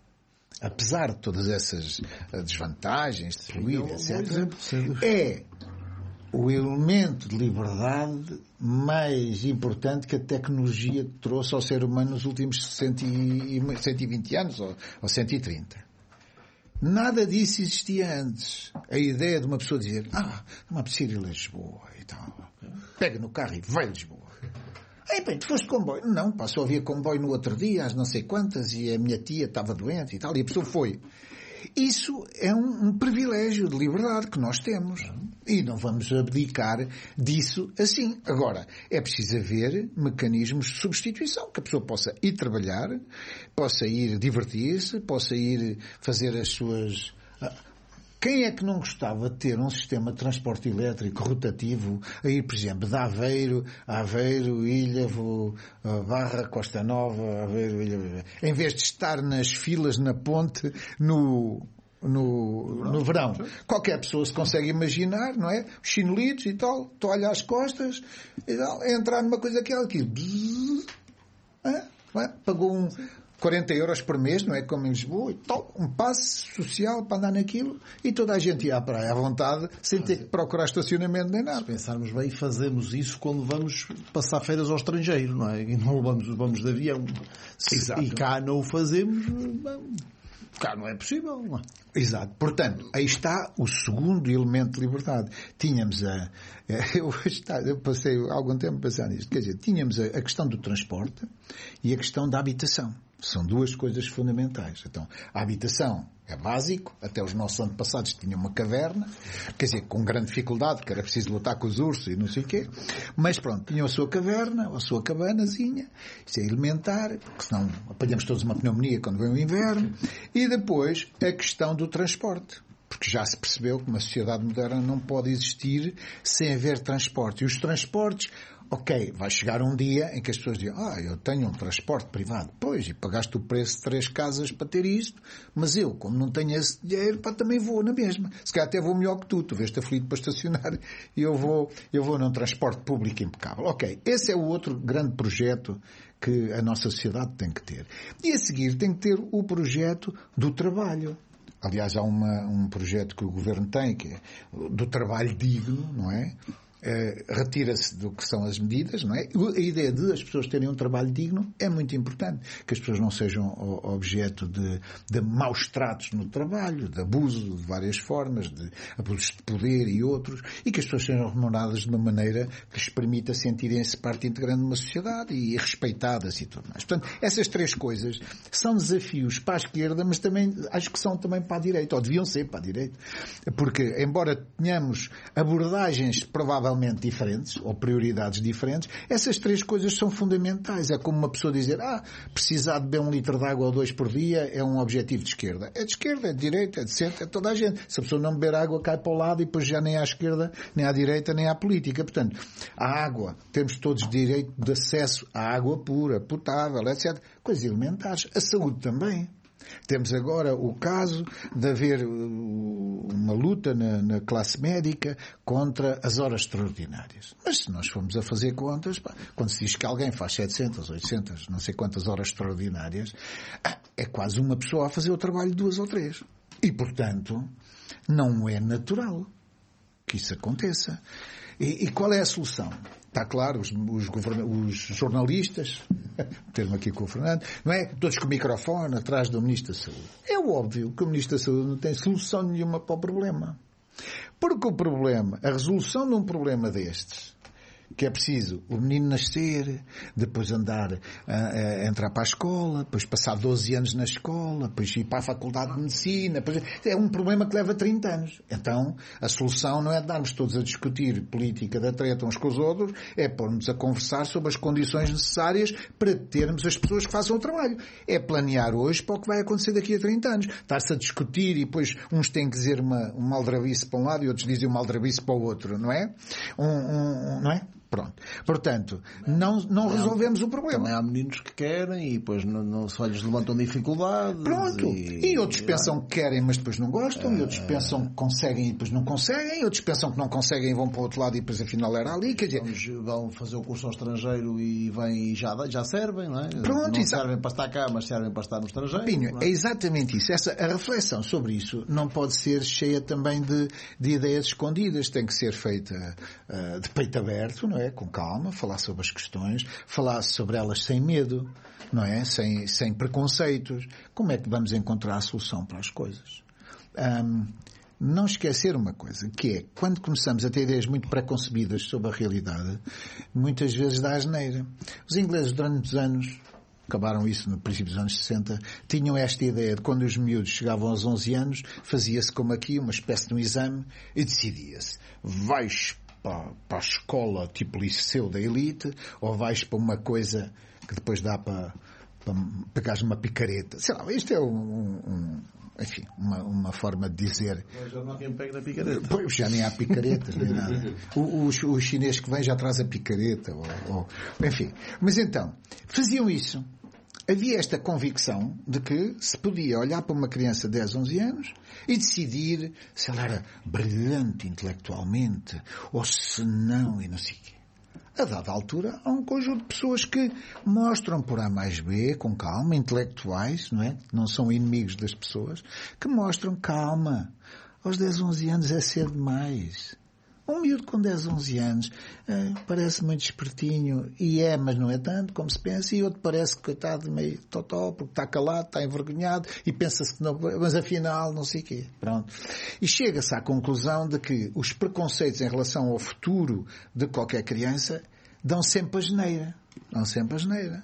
S5: apesar de todas essas desvantagens de poluir, etcétera, é o elemento de liberdade mais importante que a tecnologia trouxe ao ser humano nos últimos cento e vinte anos, ou, ou cento e trinta. Nada disso existia antes. A ideia de uma pessoa dizer, ah, não precisa ir a Lisboa e tal. Pega no carro e vai a Lisboa. Ei, bem, tu foste de comboio? Não, pá, só havia comboio no outro dia, às não sei quantas, e a minha tia estava doente e tal, e a pessoa foi. Isso é um, um privilégio de liberdade que nós temos. E não vamos abdicar disso assim. Agora, é preciso haver mecanismos de substituição, que a pessoa possa ir trabalhar, possa ir divertir-se, possa ir fazer as suas... Quem é que não gostava de ter um sistema de transporte elétrico rotativo, a ir, por exemplo, de Aveiro, Aveiro, Ilhavo, Barra, Costa Nova, Aveiro, Ilhavo, em vez de estar nas filas na ponte no, no, no verão. Qualquer pessoa se consegue imaginar, não é? Os chinelitos e tal, toalha às costas, e tal, entrar numa coisa que é aquilo. É? Pagou um... quarenta euros por mês, não é como em Lisboa, e tal, um passe social para andar naquilo, e toda a gente ia à praia à vontade, sem ter que procurar estacionamento nem nada.
S6: Se pensarmos bem, fazemos isso quando vamos passar feiras ao estrangeiro, não é? E não vamos, vamos de avião.
S5: Exato.
S6: E cá não o fazemos, cá não é possível, não é?
S5: Exato. Portanto, aí está o segundo elemento de liberdade. Tínhamos a... Eu, eu passei algum tempo a pensar nisto. Quer dizer, tínhamos a, a questão do transporte e a questão da habitação. São duas coisas fundamentais. Então, a habitação é básico, até os nossos antepassados tinham uma caverna, quer dizer, com grande dificuldade, que era preciso lutar com os ursos e não sei o quê, mas pronto, tinham a sua caverna, a sua cabanazinha, isso é elementar, porque senão apanhamos todos uma pneumonia quando vem o inverno, e depois a questão do transporte. Porque já se percebeu que uma sociedade moderna não pode existir sem haver transporte. E os transportes, ok, vai chegar um dia em que as pessoas dizem, ah, eu tenho um transporte privado. Pois, e pagaste o preço de três casas para ter isto, mas eu, como não tenho esse dinheiro, pá, também vou na mesma. Se calhar até vou melhor que tu, tu vês-te aflito para estacionar, e eu vou, eu vou num transporte público impecável. Ok, esse é o outro grande projeto que a nossa sociedade tem que ter. E a seguir tem que ter o projeto do trabalho. Aliás, há uma, um projeto que o Governo tem, que é do trabalho digno, não é? Uh, retira-se do que são as medidas, não é? A ideia de as pessoas terem um trabalho digno é muito importante, que as pessoas não sejam objeto de, de maus tratos no trabalho, de abuso de várias formas, de abusos de poder e outros, e que as pessoas sejam remuneradas de uma maneira que lhes permita sentirem-se parte integrante de uma sociedade e respeitadas e tudo mais. Portanto, essas três coisas são desafios para a esquerda, mas também acho que são também para a direita, ou deviam ser para a direita, porque embora tenhamos abordagens provavelmente diferentes, ou prioridades diferentes, essas três coisas são fundamentais. É como uma pessoa dizer, ah, precisar de beber um litro de água ou dois por dia é um objetivo de esquerda. É de esquerda, é de direita, é de centro, é de toda a gente. Se a pessoa não beber água, cai para o lado e depois já nem à esquerda, nem à direita, nem à política. Portanto, a água, temos todos direito de acesso à água pura, potável, etcétera. Coisas elementares. A saúde também. Temos agora o caso de haver uma luta na, na classe médica contra as horas extraordinárias. Mas se nós formos a fazer contas, pá, quando se diz que alguém faz setecentas, oitocentas, não sei quantas horas extraordinárias, é quase uma pessoa a fazer o trabalho de duas ou três. E, portanto, não é natural que isso aconteça. E, e qual é a solução? Está claro, os, os, os jornalistas, ter-me aqui com o Fernando, não é? Todos com o microfone atrás do Ministro da Saúde. É óbvio que o Ministro da Saúde não tem solução nenhuma para o problema. Porque o problema, a resolução de um problema destes, que é preciso o menino nascer, depois andar a, a entrar para a escola, depois passar doze anos na escola, depois ir para a Faculdade de Medicina, depois, é um problema que leva trinta anos. Então, a solução não é darmos todos a discutir política da treta uns com os outros, é pôr-nos a conversar sobre as condições necessárias para termos as pessoas que façam o trabalho. É planear hoje para o que vai acontecer daqui a trinta anos. Estar-se a discutir e depois uns têm que dizer uma, uma aldrabice para um lado e outros dizem uma aldrabice para o outro, não é? Um, um, não é? Pronto. Portanto, não, não resolvemos o problema.
S6: Também há meninos que querem e depois não, não só lhes levantam dificuldades.
S5: Pronto. E, e outros e, pensam que querem, mas depois não gostam. É, e outros pensam que conseguem e depois não conseguem. E outros pensam que não conseguem e vão para o outro lado e depois afinal era ali. Quer dizer,
S6: vão fazer o curso ao estrangeiro e vêm e já, já servem, não é?
S5: Pronto,
S6: não servem para estar cá, mas servem para estar no estrangeiro.
S5: Pinho, é? é exatamente isso. Essa, a reflexão sobre isso não pode ser cheia também de, de ideias escondidas. Tem que ser feita uh, de peito aberto, não é? Com calma, falar sobre as questões, falar sobre elas sem medo, não é? Sem, sem preconceitos. Como é que vamos encontrar a solução para as coisas? Um, não esquecer uma coisa, que é, quando começamos a ter ideias muito preconcebidas sobre a realidade, muitas vezes dá asneira. Os ingleses, durante muitos anos, acabaram isso no princípio dos anos sessenta, tinham esta ideia de quando os miúdos chegavam aos onze anos, fazia-se como aqui, uma espécie de um exame, e decidia-se, vais para, para a escola tipo liceu da elite, ou vais para uma coisa que depois dá para, para pegares uma picareta. Sei lá, isto é um, um, enfim, uma, uma forma de dizer...
S6: Já não há quem pegue na picareta.
S5: Pois, já nem há picaretas, nem nada. O, o, o chinês que vem já traz a picareta, ou, ou, enfim. Mas então, faziam isso. Havia esta convicção de que se podia olhar para uma criança de dez, onze anos e decidir se ela era brilhante intelectualmente ou se não, e não sei o quê. A dada altura, há um conjunto de pessoas que mostram por A mais B, com calma, intelectuais, não é? Não são inimigos das pessoas, que mostram calma. Aos dez, onze anos é cedo demais. Um miúdo com dez, onze anos eh, parece muito espertinho, e é, mas não é tanto como se pensa, e outro parece que coitado meio totó, porque está calado, está envergonhado, e pensa-se que não, mas afinal não sei o quê. Pronto. E chega-se à conclusão de que os preconceitos em relação ao futuro de qualquer criança dão sempre a geneira. Dão sempre a geneira.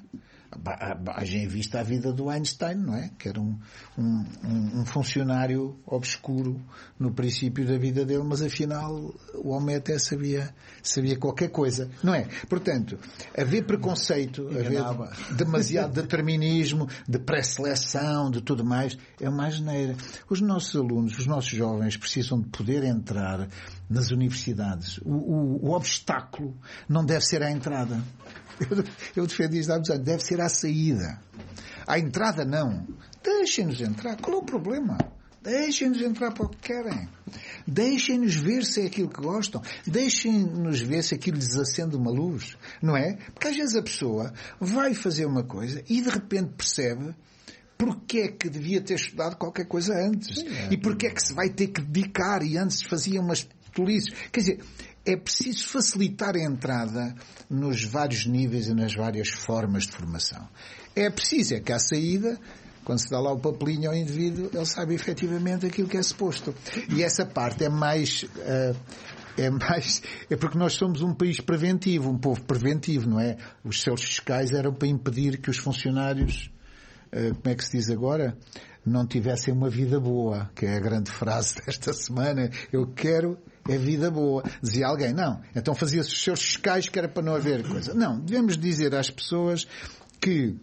S5: Haja em vista a vida do Einstein, não é? Que era um, um, um funcionário obscuro no princípio da vida dele, mas afinal o homem até sabia, sabia qualquer coisa, não é? Portanto, haver preconceito,
S6: Enganava.
S5: haver demasiado determinismo, de pré-seleção, de tudo mais, é uma asneira. Os nossos alunos, os nossos jovens precisam de poder entrar nas universidades. O, o, o obstáculo não deve ser a entrada. Eu, eu defendi isto há muitos anos. Deve ser à saída. À entrada, não. Deixem-nos entrar. Qual é o problema? Deixem-nos entrar para o que querem. Deixem-nos ver se é aquilo que gostam. Deixem-nos ver se aquilo lhes acende uma luz. Não é? Porque às vezes a pessoa vai fazer uma coisa e de repente percebe porque é que devia ter estudado qualquer coisa antes. Sim, é. E porque é que se vai ter que dedicar e antes fazia umas tolices. Quer dizer... É preciso facilitar a entrada nos vários níveis e nas várias formas de formação. É preciso, é que à saída, quando se dá lá o papelinho ao indivíduo, ele sabe efetivamente aquilo que é suposto. E essa parte é mais... Uh, é mais... É porque nós somos um país preventivo, um povo preventivo, não é? Os seus fiscais eram para impedir que os funcionários, uh, como é que se diz agora, não tivessem uma vida boa, que é a grande frase desta semana. Eu quero... é vida boa. Dizia alguém, não, então fazia-se os seus fiscais que era para não haver coisa. Não, devemos dizer às pessoas que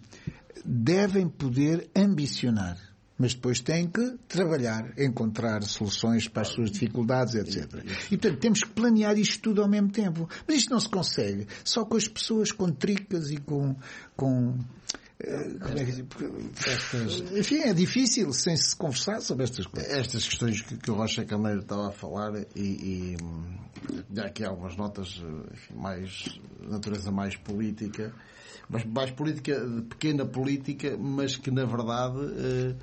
S5: devem poder ambicionar, mas depois têm que trabalhar, encontrar soluções para as suas dificuldades, etcétera. E, portanto, temos que planear isto tudo ao mesmo tempo. Mas isto não se consegue só com as pessoas com tricas e com... com Como é que... estas... Enfim, é difícil sem se conversar sobre estas coisas.
S6: Estas questões que, que o Rocha Carneiro estava a falar, e, e há aqui algumas notas, enfim, mais natureza mais política, mas mais política, pequena política, mas que na verdade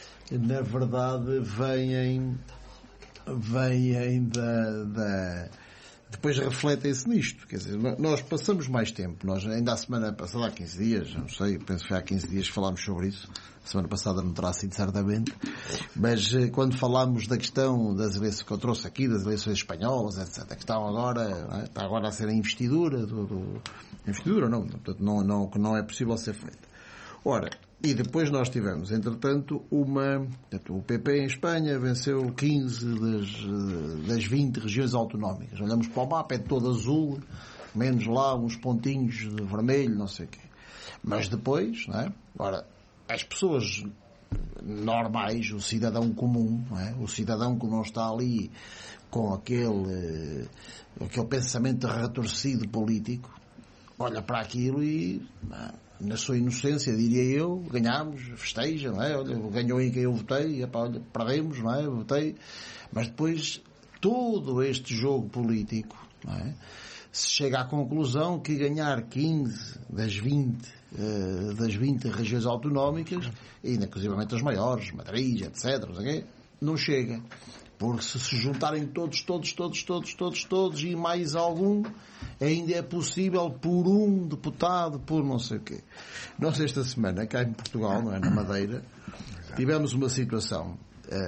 S6: na verdade vêm vêm da, da depois refletem-se nisto. Quer dizer, nós passamos mais tempo. Nós, ainda a semana passada, há quinze dias, não sei, penso que foi há quinze dias que falámos sobre isso. A semana passada não terá sido certamente. Mas quando falámos da questão das eleições que eu trouxe aqui, das eleições espanholas, etcétera, que estão agora, não é? Está agora a ser a investidura do, do... investidura não, portanto, não, não, que não é possível ser feita. Ora, e depois nós tivemos, entretanto, uma... Portanto, o P P em Espanha venceu quinze das, das vinte regiões autonómicas. Olhamos para o mapa, é todo azul, menos lá uns pontinhos de vermelho, não sei o quê. Mas depois, não é? Ora, as pessoas normais, o cidadão comum, não é? O cidadão que não está ali com aquele, aquele pensamento retorcido político, olha para aquilo e... na sua inocência, diria eu, ganhámos, festeja, não é? Olha, ganhou em quem eu votei, epá, olha, perdemos, não é? Votei. Mas depois, todo este jogo político, não é? Se chega à conclusão que ganhar quinze das vinte, uh, das vinte regiões autonómicas, ainda inclusivamente as maiores, Madrid, etcétera, não, sei, não chega. Porque se se juntarem todos, todos, todos, todos, todos, todos e mais algum, ainda é possível por um deputado, por não sei o quê. Nós esta semana, cá em Portugal, não é, na Madeira, tivemos uma situação,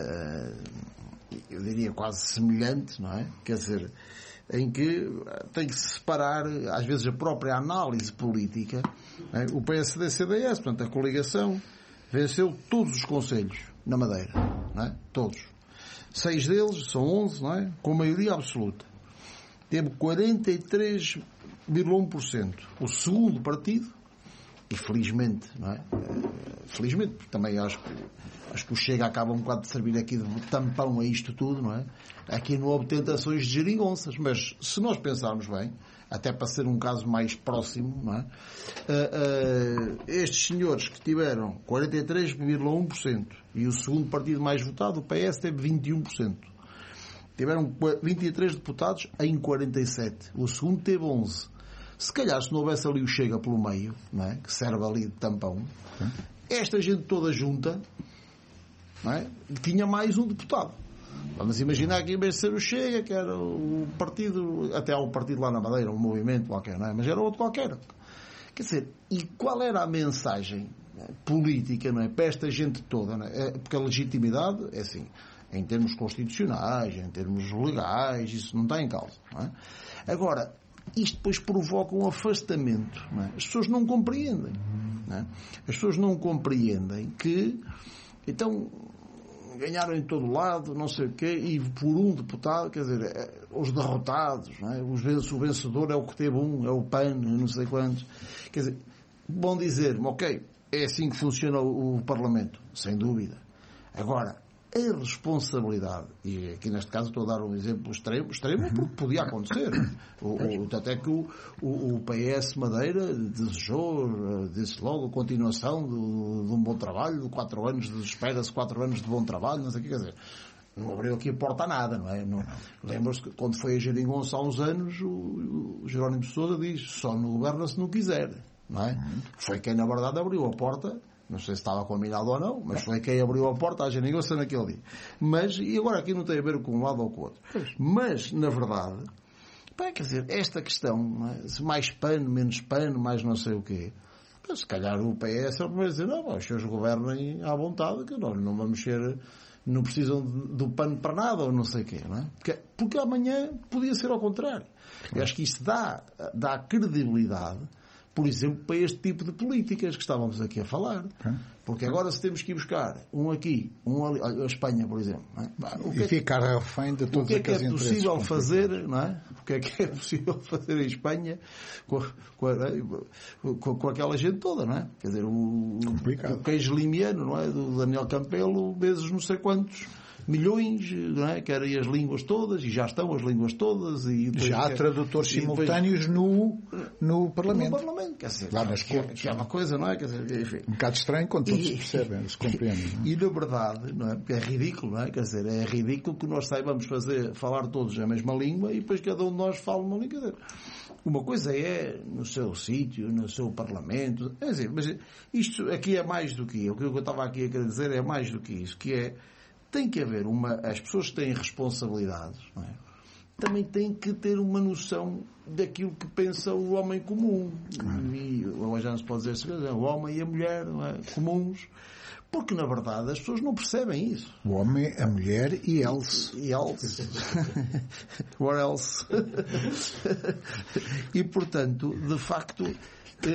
S6: eu diria quase semelhante, não é? Quer dizer, em que tem que se separar, às vezes, a própria análise política. Não é? O P S D C D S, portanto, a coligação, venceu todos os concelhos na Madeira, não é? Todos. Seis deles, são onze, não é? Com maioria absoluta. Teve quarenta e três vírgula um por cento. O segundo partido, e felizmente, não é? Felizmente, porque também acho que, acho que o Chega acaba um bocado de servir aqui de tampão a isto tudo, não é? Aqui não houve tentações de geringonças, mas se nós pensarmos bem, até para ser um caso mais próximo, não é? Uh, uh, estes senhores que tiveram quarenta e três vírgula um por cento e o segundo partido mais votado, o P S, teve vinte e um por cento. Tiveram vinte e três deputados em quarenta e sete. O segundo teve onze. Se calhar, se não houvesse ali o Chega pelo meio, não é? Que serve ali de tampão, esta gente toda junta, não é? Tinha mais um deputado. Vamos imaginar que em vez de ser o Chega, que era o partido, até há um partido lá na Madeira, um movimento qualquer, não é? Mas era outro qualquer. Quer dizer, e qual era a mensagem política, não é? Para esta gente toda, não é? Porque a legitimidade é assim, em termos constitucionais, em termos legais, isso não está em causa, não é? Agora, isto depois provoca um afastamento, não é? As pessoas não compreendem, não é? As pessoas não compreendem que, então, ganharam em todo lado, não sei o quê, e por um deputado, quer dizer, os derrotados, não é? O vencedor é o que teve um, é o P A N, não sei quantos. Quer dizer, bom dizer, ok, é assim que funciona o, o Parlamento, sem dúvida. Agora, a responsabilidade, e aqui neste caso estou a dar um exemplo extremo, extremo porque podia acontecer. O, o, até que o, o, o P S Madeira desejou, disse logo, a continuação do, de um bom trabalho, de quatro anos, de, espera-se quatro anos de bom trabalho, não sei o que, quer dizer, não abriu aqui a porta a nada, não é? Não, lembro-se que quando foi a Geringonça há uns anos, o, o Jerónimo de Sousa diz, só não governa se não quiser, não é? Foi quem na verdade abriu a porta. Não sei se estava combinado ou não, mas foi quem abriu a porta à geringonça naquele dia. Mas, e agora aqui não tem a ver com um lado ou com o outro. Mas, na verdade, pá, quer dizer, esta questão, não é? Se mais pano, menos pano, mais não sei o quê, se calhar o P S é o primeiro a dizer, não, os senhores governem à vontade, que nós não vamos ser, não precisam do pano para nada, ou não sei o quê, não é? Porque, porque amanhã podia ser ao contrário. Eu acho que isso dá, dá credibilidade, por exemplo, para este tipo de políticas que estávamos aqui a falar. Porque agora se temos que ir buscar um aqui, um ali, a Espanha, por exemplo. Não é? O que
S5: e ficar refém de todos
S6: aqueles interesses. O que é que é possível fazer, não é? O que é que é possível fazer em Espanha com, com, com, com aquela gente toda, não é? Quer dizer, o, o queijo limiano, não é? Do Daniel Campelo, vezes não sei quantos milhões, não é? Que eram as línguas todas, e já estão as línguas todas. E
S5: já há tradutores simultâneos depois, no, no Parlamento.
S6: No Parlamento, quer dizer,
S5: lá nas
S6: que, que é uma coisa, não é? Quer dizer, enfim.
S5: Um bocado estranho quando todos e, se percebem, se compreendem.
S6: E, e na verdade, não é? Porque é ridículo, não é? Quer dizer, é ridículo que nós saibamos fazer, falar todos a mesma língua e depois cada um de nós fala uma língua. Quer dizer, uma coisa é no seu sítio, no seu Parlamento, é dizer, mas isto aqui é mais do que, o que eu estava aqui a querer dizer é mais do que isso, que é, tem que haver uma, as pessoas que têm responsabilidades, não é? também tem que ter uma noção daquilo que pensa o homem comum. E hoje já não se pode dizer assim, o homem e a mulher, não é? Comuns. Porque, na verdade, as pessoas não percebem isso.
S5: O homem, a mulher e else.
S6: E else. What else? E, portanto, de facto, uh, uh,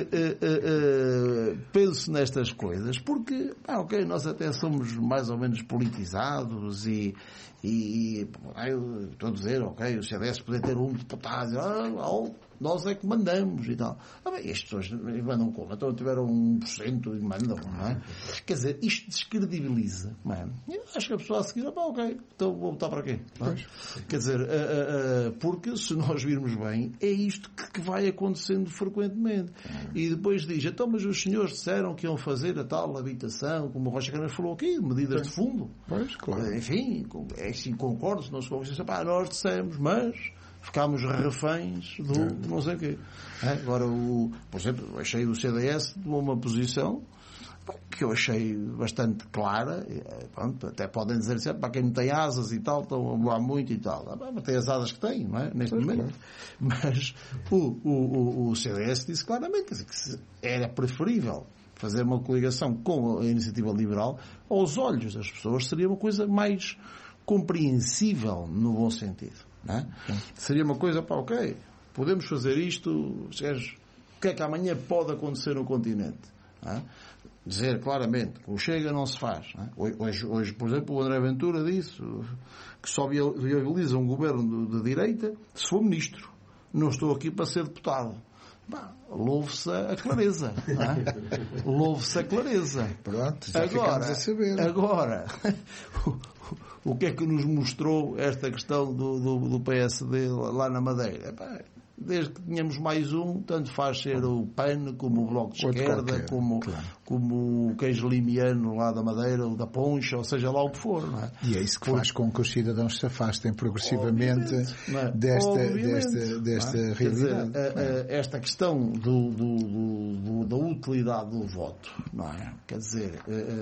S6: uh, penso nestas coisas, porque, ah, ok, nós até somos mais ou menos politizados e, e ah, eu estou a dizer, ok, o C D S poder ter um deputado, ah, oh, nós é que mandamos e tal. Ah, bem, as pessoas mandam como? Então tiveram um por cento e mandam, não é? Quer dizer, isto descredibiliza, não é? Eu acho que a pessoa a seguir, ah, ok, então vou votar para quê? Não é? Quer dizer, uh, uh, uh, porque se nós virmos bem, é isto que, que vai acontecendo frequentemente. E depois diz, então, mas os senhores disseram que iam fazer a tal habitação, como o Rocha Canas falou aqui, medidas de fundo.
S5: Pois, claro.
S6: Enfim, é assim, concordo, se não se concorda, pá, nós dissemos, mas ficámos reféns do é. não sei o quê. É, agora, o, por exemplo, achei o C D S de uma posição que eu achei bastante clara. Pronto, até podem dizer assim, para quem não tem asas e tal, estão a voar muito e tal. Mas tem as asas que tem, não é? Neste pois momento. Claro. Mas o, o, o, o C D S disse claramente quer dizer, que era preferível fazer uma coligação com a iniciativa liberal, aos olhos das pessoas, seria uma coisa mais compreensível no bom sentido. Não é? Seria uma coisa, pá, ok, podemos fazer isto, o que é que amanhã pode acontecer no continente? Não é? Dizer claramente que o Chega não se faz. Não é? hoje, hoje, por exemplo, o André Ventura disse que só viabiliza um governo de, de direita se for ministro. Não estou aqui para ser deputado. Louve-se a clareza. Não é? Louve-se a clareza.
S5: Pronto, já
S6: agora,
S5: a saber.
S6: Agora, o que é que nos mostrou esta questão do, do, do P S D lá na Madeira? Epá, desde que tínhamos mais um, tanto faz ser o P A N, como o Bloco de Esquerda, qualquer, como, claro. como o queijo limiano lá da Madeira, o da Poncha, ou seja lá o que for. Não é?
S5: E é isso que Por... faz com que os cidadãos se afastem progressivamente é? desta, desta, desta é? realidade.
S6: Quer dizer, é? esta questão do, do, do, do, da utilidade do voto, não é? Quer dizer...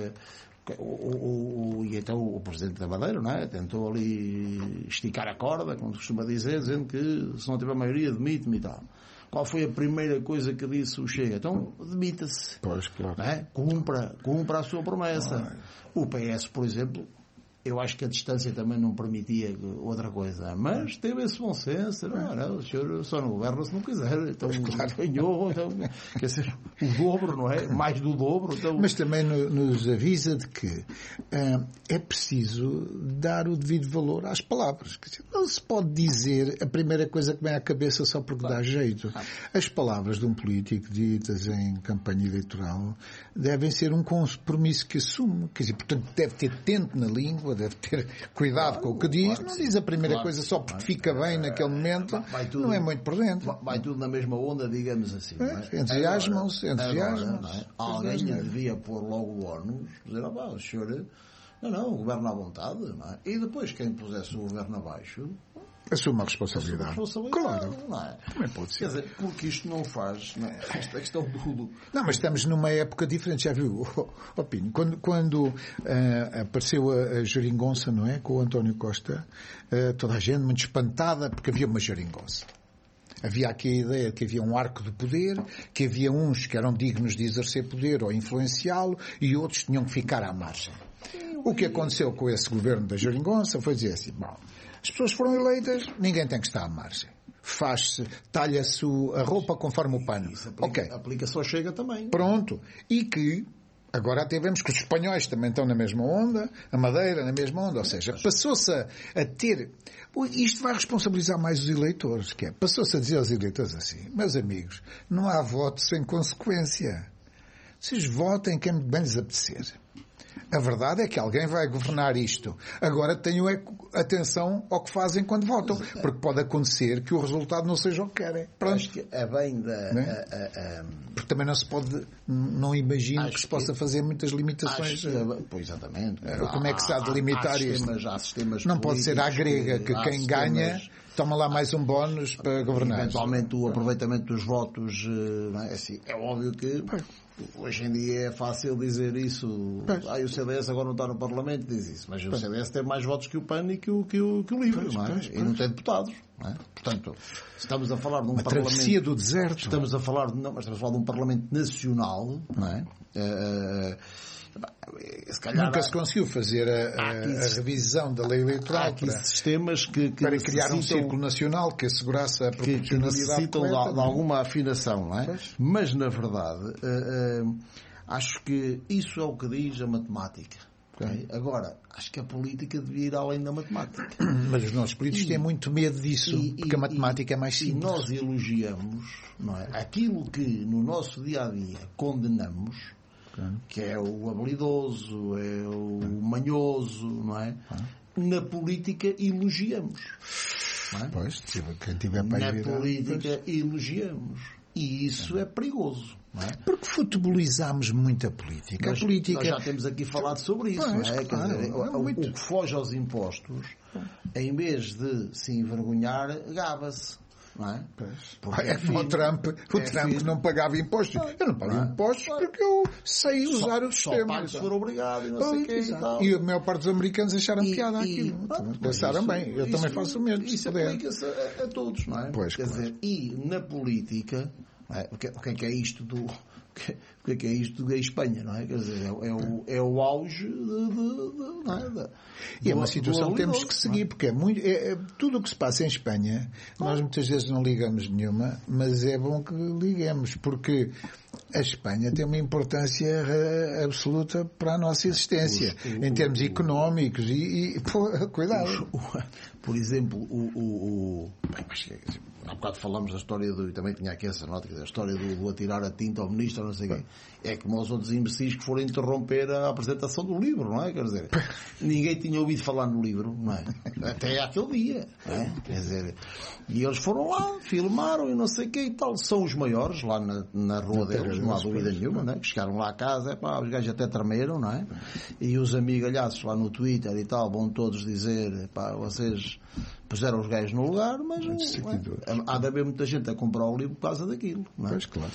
S6: O, o, o, e então o Presidente da Madeira, não é? Tentou ali esticar a corda, como se costuma dizer, dizendo que se não tiver maioria, demite-me e tal. Qual foi a primeira coisa que disse o Chega? Então, demita-se.
S5: Pois, claro.
S6: Não é? Cumpra, cumpra a sua promessa. Ah, o P S, por exemplo, eu acho que a distância também não permitia outra coisa. Mas teve esse bom senso. Não, não, o senhor só não governa se não quiser. Então, claro, ganhou. Então, quer dizer, o dobro, não é? Mais do dobro. Então...
S5: Mas também no, nos avisa de que uh, é preciso dar o devido valor às palavras. Quer dizer, não se pode dizer a primeira coisa que vem à cabeça só porque claro. dá jeito. As palavras de um político ditas em campanha eleitoral devem ser um compromisso que assume. Quer dizer, portanto, deve ter tento na língua, deve ter cuidado claro, com o que diz, claro, não diz a primeira claro, coisa só porque fica bem naquele momento, tudo, não é muito presente.
S6: Vai tudo na mesma onda, digamos assim.
S5: É, entusiasmam-se, entusiasmam-se.
S6: É? Alguém devia pôr logo o ónus, dizer, ah, o senhor, não, não, o governo à vontade, não é? E depois quem pusesse o governo abaixo...
S5: Assume a responsabilidade.
S6: Assume a responsabilidade.
S5: Claro.
S6: Não é?
S5: Também pode ser.
S6: Quer dizer, porque isto não faz, não é? Esta questão do...
S5: Não, mas estamos numa época diferente, já viu, oh, Pino, quando, quando uh, apareceu a, a geringonça, não é, com o António Costa, uh, toda a gente muito espantada porque havia uma geringonça. Havia aqui a ideia de que havia um arco de poder, que havia uns que eram dignos de exercer poder ou influenciá-lo e outros tinham que ficar à margem. O que aconteceu com esse governo da geringonça foi dizer assim, bom, as pessoas foram eleitas, ninguém tem que estar à margem. Faz-se, talha-se a roupa conforme o pano.
S6: Isso aplica,
S5: ok.
S6: Aplica só Chega também.
S5: Pronto. E que, agora até vemos que os espanhóis também estão na mesma onda, a Madeira na mesma onda, ou seja, passou-se a, a ter... Isto vai responsabilizar mais os eleitores, que é, passou-se a dizer aos eleitores assim, meus amigos, não há voto sem consequência. Vocês votem quem bem lhes apetecer. A verdade é que alguém vai governar isto. Agora tenham atenção ao que fazem quando votam, porque pode acontecer que o resultado não seja o que querem. Pronto.
S6: Acho que é bem da...
S5: É? A, a, a... Porque também não se pode... Não imagino que se possa fazer muitas limitações.
S6: Que, é, pois exatamente.
S5: Como é que se há de limitar
S6: há
S5: isto?
S6: Sistemas, há sistemas
S5: não pode ser à grega, que, que quem ganha toma lá mais um bónus para governar.
S6: Eventualmente o aproveitamento dos votos, não é? Assim, é óbvio que hoje em dia é fácil dizer isso. Ah, e o C D S agora não está no Parlamento, diz isso. Mas o C D S tem mais votos que o P A N e que o, que o, que o LIVRE, não é? Pois, pois. E não tem deputados, não é? Portanto, estamos a falar de um
S5: Uma
S6: Parlamento...
S5: travessia do deserto.
S6: Estamos a falar de, não, mas estamos a falar de um Parlamento nacional, não é? Uh, Se calhar,
S5: nunca se conseguiu fazer a, a, a revisão da lei eleitoral
S6: há aqui
S5: para,
S6: sistemas que, que
S5: para criar um círculo nacional que assegurasse a proporcionalidade
S6: que necessitam
S5: correta,
S6: de, de alguma afinação, não é? Pois. Mas, na verdade, uh, uh, acho que isso é o que diz a matemática. Okay? Agora, acho que a política devia ir além da matemática.
S5: Mas os nossos políticos e, têm muito medo disso, e, porque e, a matemática
S6: e,
S5: é mais simples.
S6: E nós elogiamos, não é? Aquilo que no nosso dia-a-dia condenamos, que é o habilidoso, é o manhoso, não é? Na política elogiamos. Não é?
S5: Pois, quem tiver para
S6: Na
S5: virar,
S6: política pois. elogiamos. E isso é perigoso. Não é?
S5: Porque futebolizamos muito a política.
S6: Nós,
S5: a política...
S6: nós já temos aqui falado sobre isso.
S5: Pois,
S6: não é?
S5: Claro,
S6: Quer dizer,
S5: é
S6: o,
S5: muito...
S6: o que foge aos impostos, em vez de se envergonhar, gaba-se. Não é?
S5: Porque é como o Trump, o é Trump que não pagava impostos. Eu não pago não. impostos porque eu sei usar só, o sistema.
S6: Só pago se for obrigado e não sei o que e tal.
S5: E a maior parte dos americanos acharam
S6: e,
S5: piada
S6: e,
S5: aquilo.
S6: Ah,
S5: pensaram
S6: isso,
S5: bem, eu
S6: isso,
S5: também faço o mesmo.
S6: Isso aplica-se a, a todos, não é?
S5: Pois,
S6: Quer
S5: claro.
S6: dizer, e na política, não é? o, que, o que é que é isto do... O que é que é isto da Espanha, não é? Quer dizer, é, é, o, é o auge de, de, de, não é? de,
S5: e é uma situação que temos que seguir, porque é muito, é, é, tudo o que se passa em Espanha, nós muitas vezes não ligamos nenhuma, mas é bom que liguemos, porque a Espanha tem uma importância absoluta para a nossa existência, o, o, em termos o, económicos e, e pô, cuidado.
S6: O, por exemplo, o... o, o bem, mas, há bocado falamos da história do... E também tinha aqui essa nota, a história do, do atirar a tinta ao ministro, não sei o quê. É como os outros imbecis que foram interromper a apresentação do livro, não é? Quer dizer, ninguém tinha ouvido falar no livro, não é? Até aquele dia, não é? Quer dizer, e eles foram lá, filmaram e não sei o quê e tal. São os maiores lá na, na rua deles, não há dúvida nenhuma, não é? Que chegaram lá a casa, é pá, os gajos até tremeram, não é? E os amigalhaços lá no Twitter e tal vão todos dizer, pá, vocês puseram os gajos no lugar, mas não, é? Há de haver muita gente a comprar o livro por causa daquilo, não é?
S5: Pois, claro.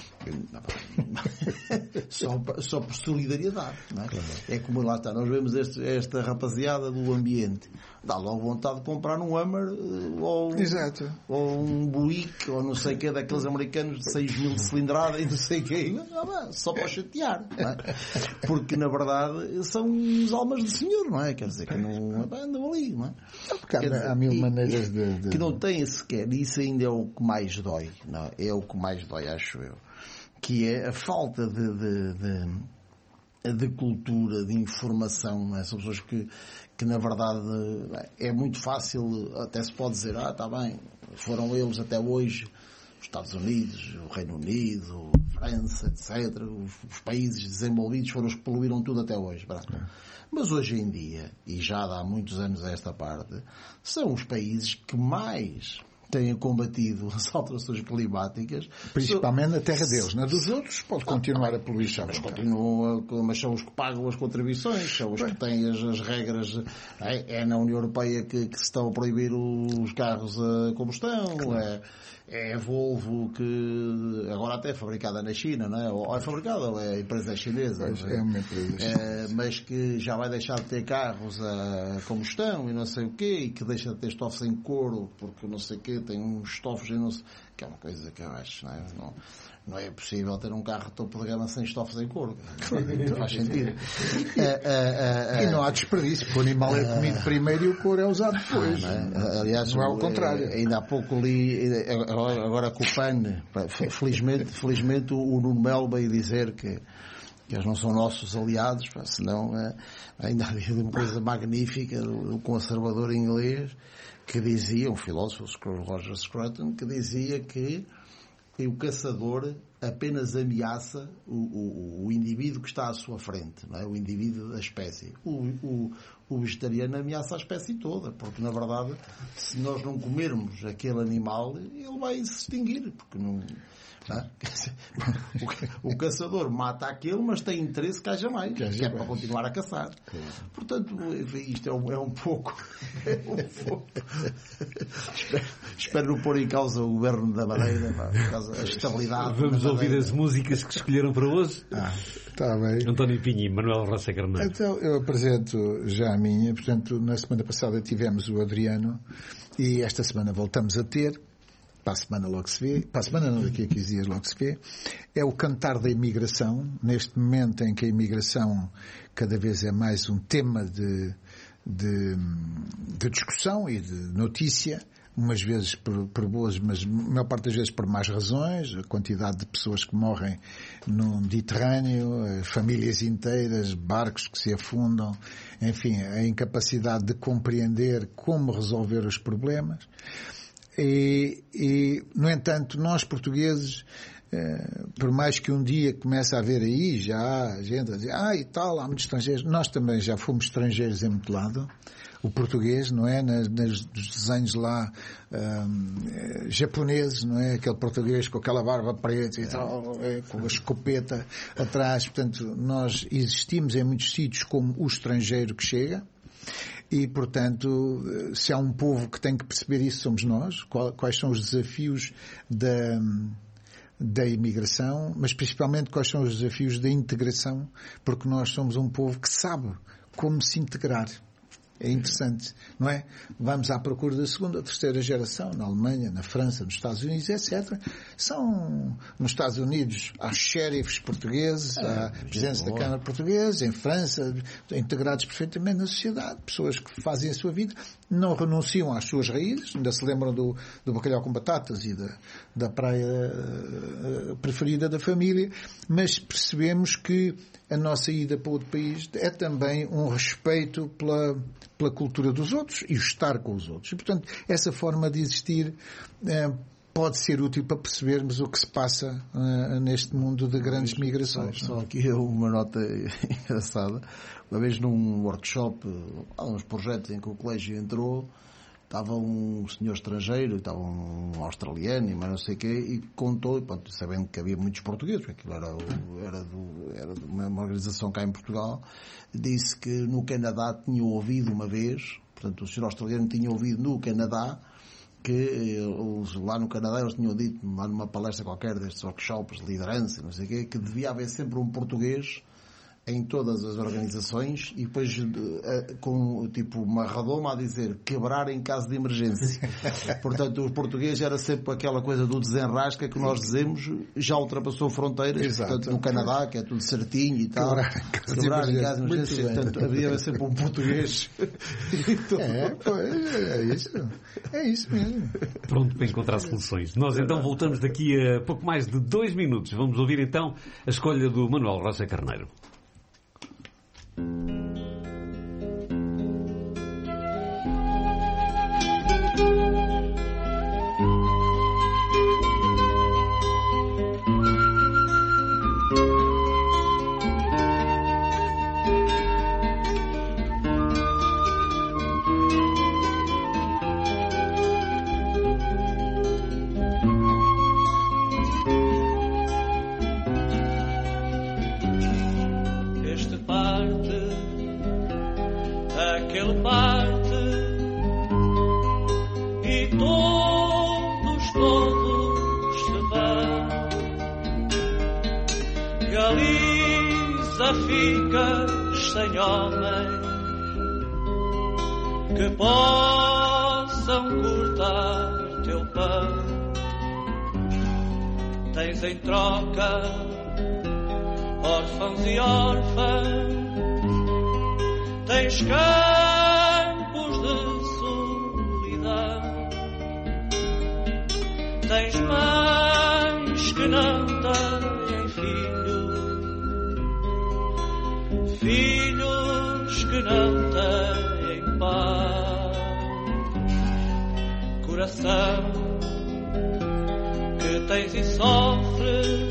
S6: Só, só por solidariedade, não é? Claro. É como lá está, nós vemos este, esta rapaziada do ambiente, dá logo vontade de comprar um Hummer ou,
S5: Exato.
S6: ou um Buick ou não sei o que, daqueles americanos de seis mil de cilindrada e não sei o que, não, só para chatear, não é? Porque na verdade são os almas do Senhor, não é? Quer dizer, que não andam ali, não é?
S5: Porque há, há mil
S6: e,
S5: maneiras de, de...
S6: que não têm sequer, isso ainda é o que mais dói, não é? É o que mais dói, acho eu, que é a falta de, de, de, de cultura, de informação, não é? São pessoas que, que na verdade é muito fácil, até se pode dizer, ah, está bem, foram eles até hoje, os Estados Unidos, o Reino Unido, a França, etcétera, os, os países desenvolvidos foram os que poluíram tudo até hoje, é. Mas hoje em dia, e já há muitos anos a esta parte, são os países que mais têm combatido as alterações climáticas.
S5: Principalmente na terra deles. Na dos outros pode continuar a poluir.
S6: Mas, continuam, mas são os que pagam as contribuições, são os Bem. que têm as, as regras. É, é na União Europeia que, que se estão a proibir os carros a combustão. Claro. É, é a Volvo que agora até é fabricada na China, não é? Ou é fabricada ou é a empresa chinesa.
S5: Pois, é uma empresa
S6: é, mas que já vai deixar de ter carros a combustão e não sei o quê, e que deixa de ter estofos em couro, porque não sei o quê, tem uns estofos em não sei... que é uma coisa que eu acho, não é? Não, não é possível ter um carro topo de gama sem estofos em couro. Não faz sentido.
S5: E, uh, uh, uh, e não há desperdício, porque o animal é comido uh, primeiro e o couro é usado depois.
S6: Não é? Aliás,
S5: não é o contrário.
S6: Ainda há pouco li, agora, agora com o P A N, felizmente, felizmente o Nuno Melo veio dizer que que eles não são nossos aliados, senão ainda havia uma coisa magnífica do conservador inglês que dizia, um filósofo, Roger Scruton, que dizia que, que o caçador apenas ameaça o, o, o indivíduo que está à sua frente, não é? O indivíduo da espécie. O, o, o vegetariano ameaça a espécie toda, porque na verdade, se nós não comermos aquele animal, ele vai se extinguir, porque não... Não? O, o caçador mata aquele, mas tem interesse que haja mais, que, haja que é mais. Para continuar a caçar. Claro. Portanto, isto é um, é um pouco, é um pouco... espero, espero não pôr em causa o governo da Madeira, pá, por causa da estabilidade.
S2: Vamos ouvir as músicas que escolheram para hoje?
S5: Ah, está bem.
S2: António Pinho e Manuel Roça Carneiro.
S5: Então, eu apresento já a minha. Portanto, na semana passada tivemos o Adriano e esta semana voltamos a ter. Para a semana logo se vê. Para a semana não, daqui a quinze dias logo se vê. É o cantar da imigração. Neste momento em que a imigração cada vez é mais um tema de, de, de discussão e de notícia. Umas vezes por, por boas, mas a maior parte das vezes por más razões, a quantidade de pessoas que morrem no Mediterrâneo, famílias inteiras, barcos que se afundam, enfim, a incapacidade de compreender como resolver os problemas. E, e no entanto, nós portugueses, eh, por mais que um dia comece a haver aí, já há gente a dizer, ah, e tal, há muitos estrangeiros, nós também já fomos estrangeiros em muito lado. O português, não é? Nas, nos desenhos lá um, japoneses, não é? Aquele português com aquela barba preta e tal, é, com a escopeta atrás. Portanto, nós existimos em muitos sítios como o estrangeiro que chega. E, portanto, se há um povo que tem que perceber isso, somos nós. Quais são os desafios da, da imigração, mas principalmente quais são os desafios da integração, porque nós somos um povo que sabe como se integrar. É interessante, não é? Vamos à procura da segunda, terceira geração, na Alemanha, na França, nos Estados Unidos, etcétera. São, nos Estados Unidos, há xerifes portugueses, há presidentes da Câmara portuguesa, em França, integrados perfeitamente na sociedade, pessoas que fazem a sua vida, não renunciam às suas raízes, ainda se lembram do, do bacalhau com batatas e da, da praia uh, preferida da família, mas percebemos que a nossa ida para outro país é também um respeito pela, pela cultura dos outros e o estar com os outros. E, portanto, essa forma de existir eh, pode ser útil para percebermos o que se passa eh, neste mundo de grandes migrações.
S6: Só, só aqui uma nota engraçada. Uma vez num workshop, há uns projetos em que o colégio entrou, estava um senhor estrangeiro, estava um australiano, mas não sei o quê, e contou, pronto, sabendo que havia muitos portugueses, porque aquilo era, era, do, era de uma organização cá em Portugal, disse que no Canadá tinha ouvido uma vez, portanto o senhor australiano tinha ouvido no Canadá, que eles, lá no Canadá eles tinham dito, lá numa palestra qualquer destes workshops de liderança, não sei o quê, que devia haver sempre um português em todas as organizações e depois com tipo uma redoma a dizer quebrar em caso de emergência. Portanto, o português era sempre aquela coisa do desenrasca que nós dizemos, já ultrapassou fronteiras. Exato. Portanto, no Canadá, que é tudo certinho e tal, quebrar em caso de emergência. Portanto, havia sempre um português. Então...
S5: É, pois, é isso. É isso mesmo.
S2: Pronto para encontrar soluções. Nós então voltamos daqui a pouco mais de dois minutos. Vamos ouvir então a escolha do Manuel Roça Carneiro.
S7: Ficas sem homens que possam cortar teu pão. Tens em troca órfãos e órfãs, tens campos de solidão, tens mães que não têm filhos, filhos que não têm paz, coração que tens e sofres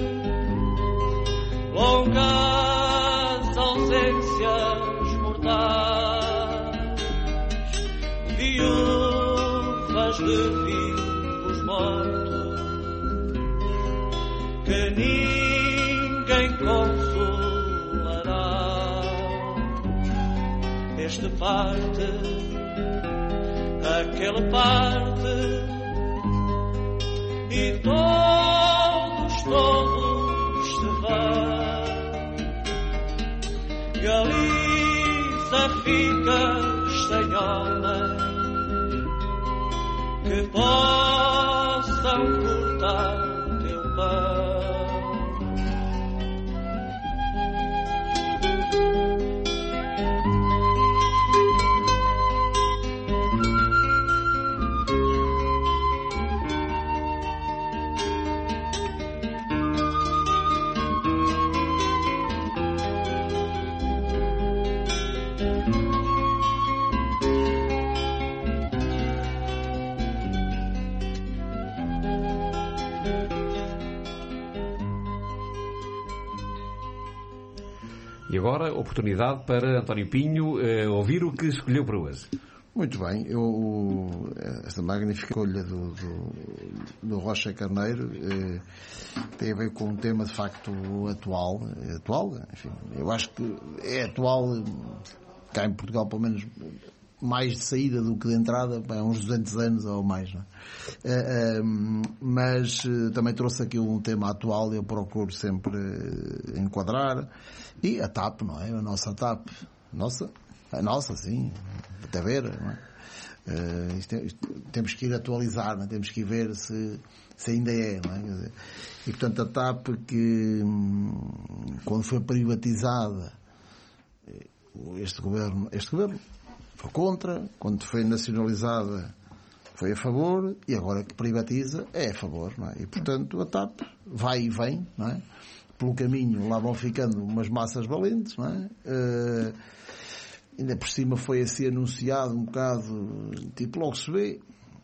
S7: longas ausências mortais, viúvas de vivos mortos que ninguém consolará. Este parte, aquele parte, ficas sem homem que possam cortar teu pão.
S2: E agora, oportunidade para António Pinho eh, ouvir o que escolheu para hoje.
S6: Muito bem, eu, esta magnífica escolha do, do, do Rocha Carneiro eh, tem a ver com um tema de facto atual, atual, enfim, eu acho que é atual cá em Portugal, pelo menos mais de saída do que de entrada, há uns duzentos anos ou mais, não é? Eh, eh, mas eh, também trouxe aqui um tema atual, eu procuro sempre eh, enquadrar, e a TAP, não é? A nossa TAP, nossa, a nossa, sim, até ver, não é? Uh, isto, isto, temos que ir atualizar, não é? Temos que ir ver se, se ainda é, não é? Quer dizer, e portanto a TAP que quando foi privatizada, este governo, este governo foi contra, quando foi nacionalizada foi a favor, e agora que privatiza é a favor, não é? E portanto a TAP vai e vem, não é? Pelo caminho lá vão ficando umas massas valentes, não é? Uh, ainda por cima foi assim anunciado um bocado, tipo, logo se vê,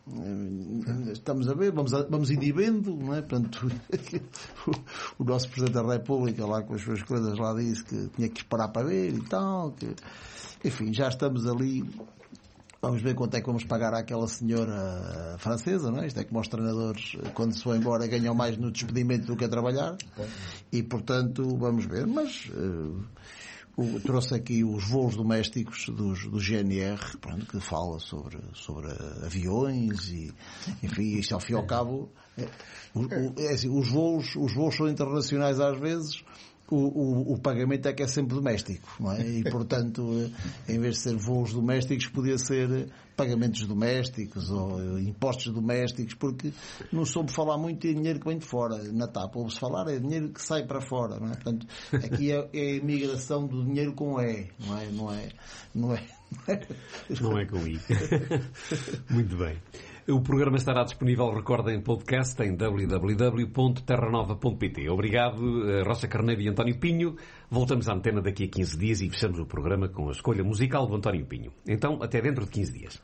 S6: estamos a ver, vamos, a, vamos indo vendo, não é? Portanto, o, o nosso Presidente da República lá com as suas coisas lá disse que tinha que esperar para ver e tal, que, enfim, já estamos ali. Vamos ver quanto é que vamos pagar àquela senhora francesa, não é? Isto é como os treinadores, quando se vão embora, ganham mais no despedimento do que a trabalhar. E, portanto, vamos ver. Mas uh, o, trouxe aqui os voos domésticos dos, do G N R, pronto, que fala sobre, sobre aviões e, enfim, isto ao fim e ao cabo, é, o, o, é assim, os voos, os voos são internacionais às vezes. O, o, o pagamento é que é sempre doméstico, não é? E, portanto, em vez de ser voos domésticos, podia ser pagamentos domésticos ou impostos domésticos, porque não soube falar muito em dinheiro que vem de fora. Na TAP, ouve-se falar, é dinheiro que sai para fora, não é? Portanto, aqui é, é a imigração do dinheiro com E, não é? Não é, não é, não é,
S2: não é com I. Muito bem. O programa estará disponível, recordem, em podcast em w w w ponto terra nova ponto p t. Obrigado, Rocha Carneiro e António Pinho. Voltamos à antena daqui a quinze dias e fechamos o programa com a escolha musical do António Pinho. Então, até dentro de quinze dias.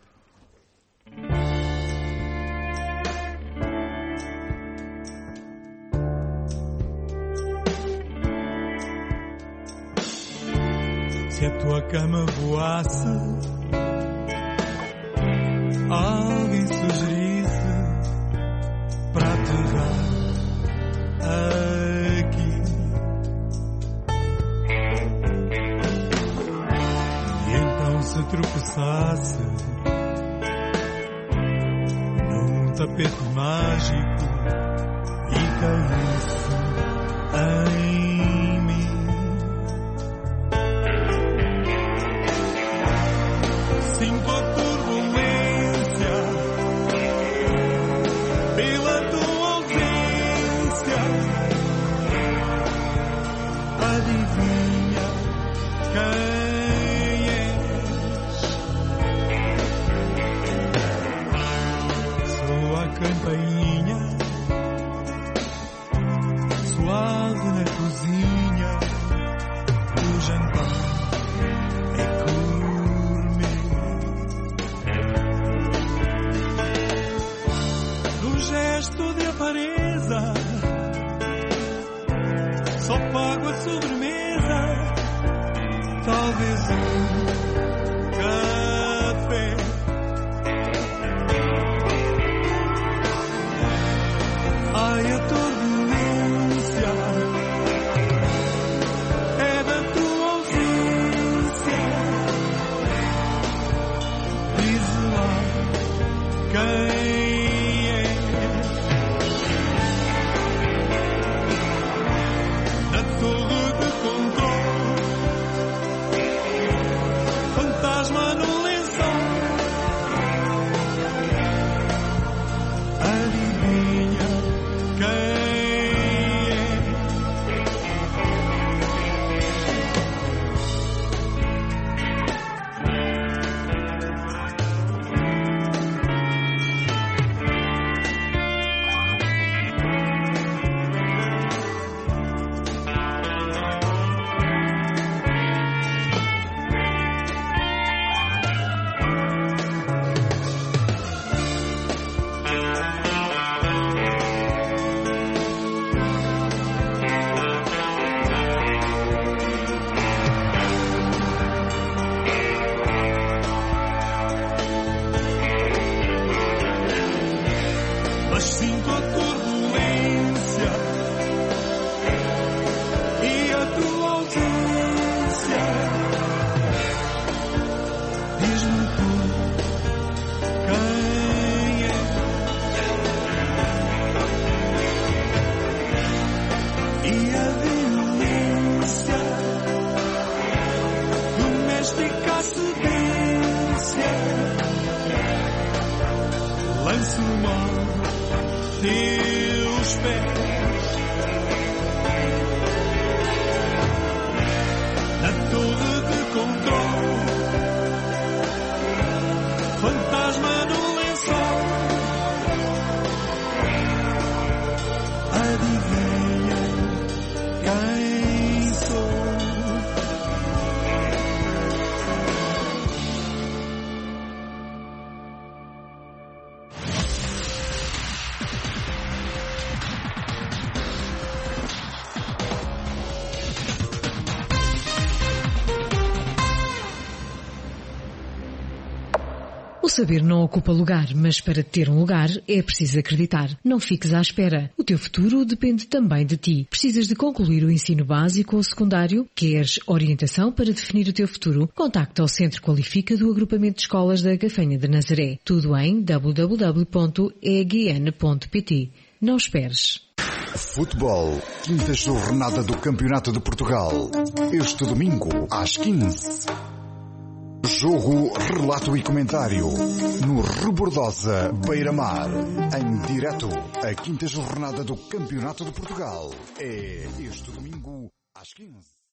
S8: Se a tua cama voasse, alguém sugerisse para aterrar aqui, e então se tropeçasse num tapete mágico e caísse em mim. Sinto a turbulência pela tua ausência. Adivinha quem és? Sou a campainha suave na cozinha. O jantar é gesto de aparência, só pago a sobremesa, talvez um café. Ai, a turbulência é da tua ausência. Diz lá quem torre de controle mas sinto a turbulência e a tua ausência. Diz-me tu quem és e a violência doméstica a cedência. Lanço-me aos teus pés na torre de controle, fantasma no lençol. Adivinha quem sou?
S9: O saber não ocupa lugar, mas para ter um lugar é preciso acreditar. Não fiques à espera. O teu futuro depende também de ti. Precisas de concluir o ensino básico ou secundário? Queres orientação para definir o teu futuro? Contacta o Centro Qualifica do Agrupamento de Escolas da Gafanha de Nazaré. Tudo em w w w ponto e g n ponto p t. Não esperes.
S3: Futebol, quinta jornada do Campeonato de Portugal. Este domingo, às quinze. Jogo, relato e comentário no Rebordosa Beira-Mar. Em direto, a quinta jornada do Campeonato de Portugal. É este domingo às quinze.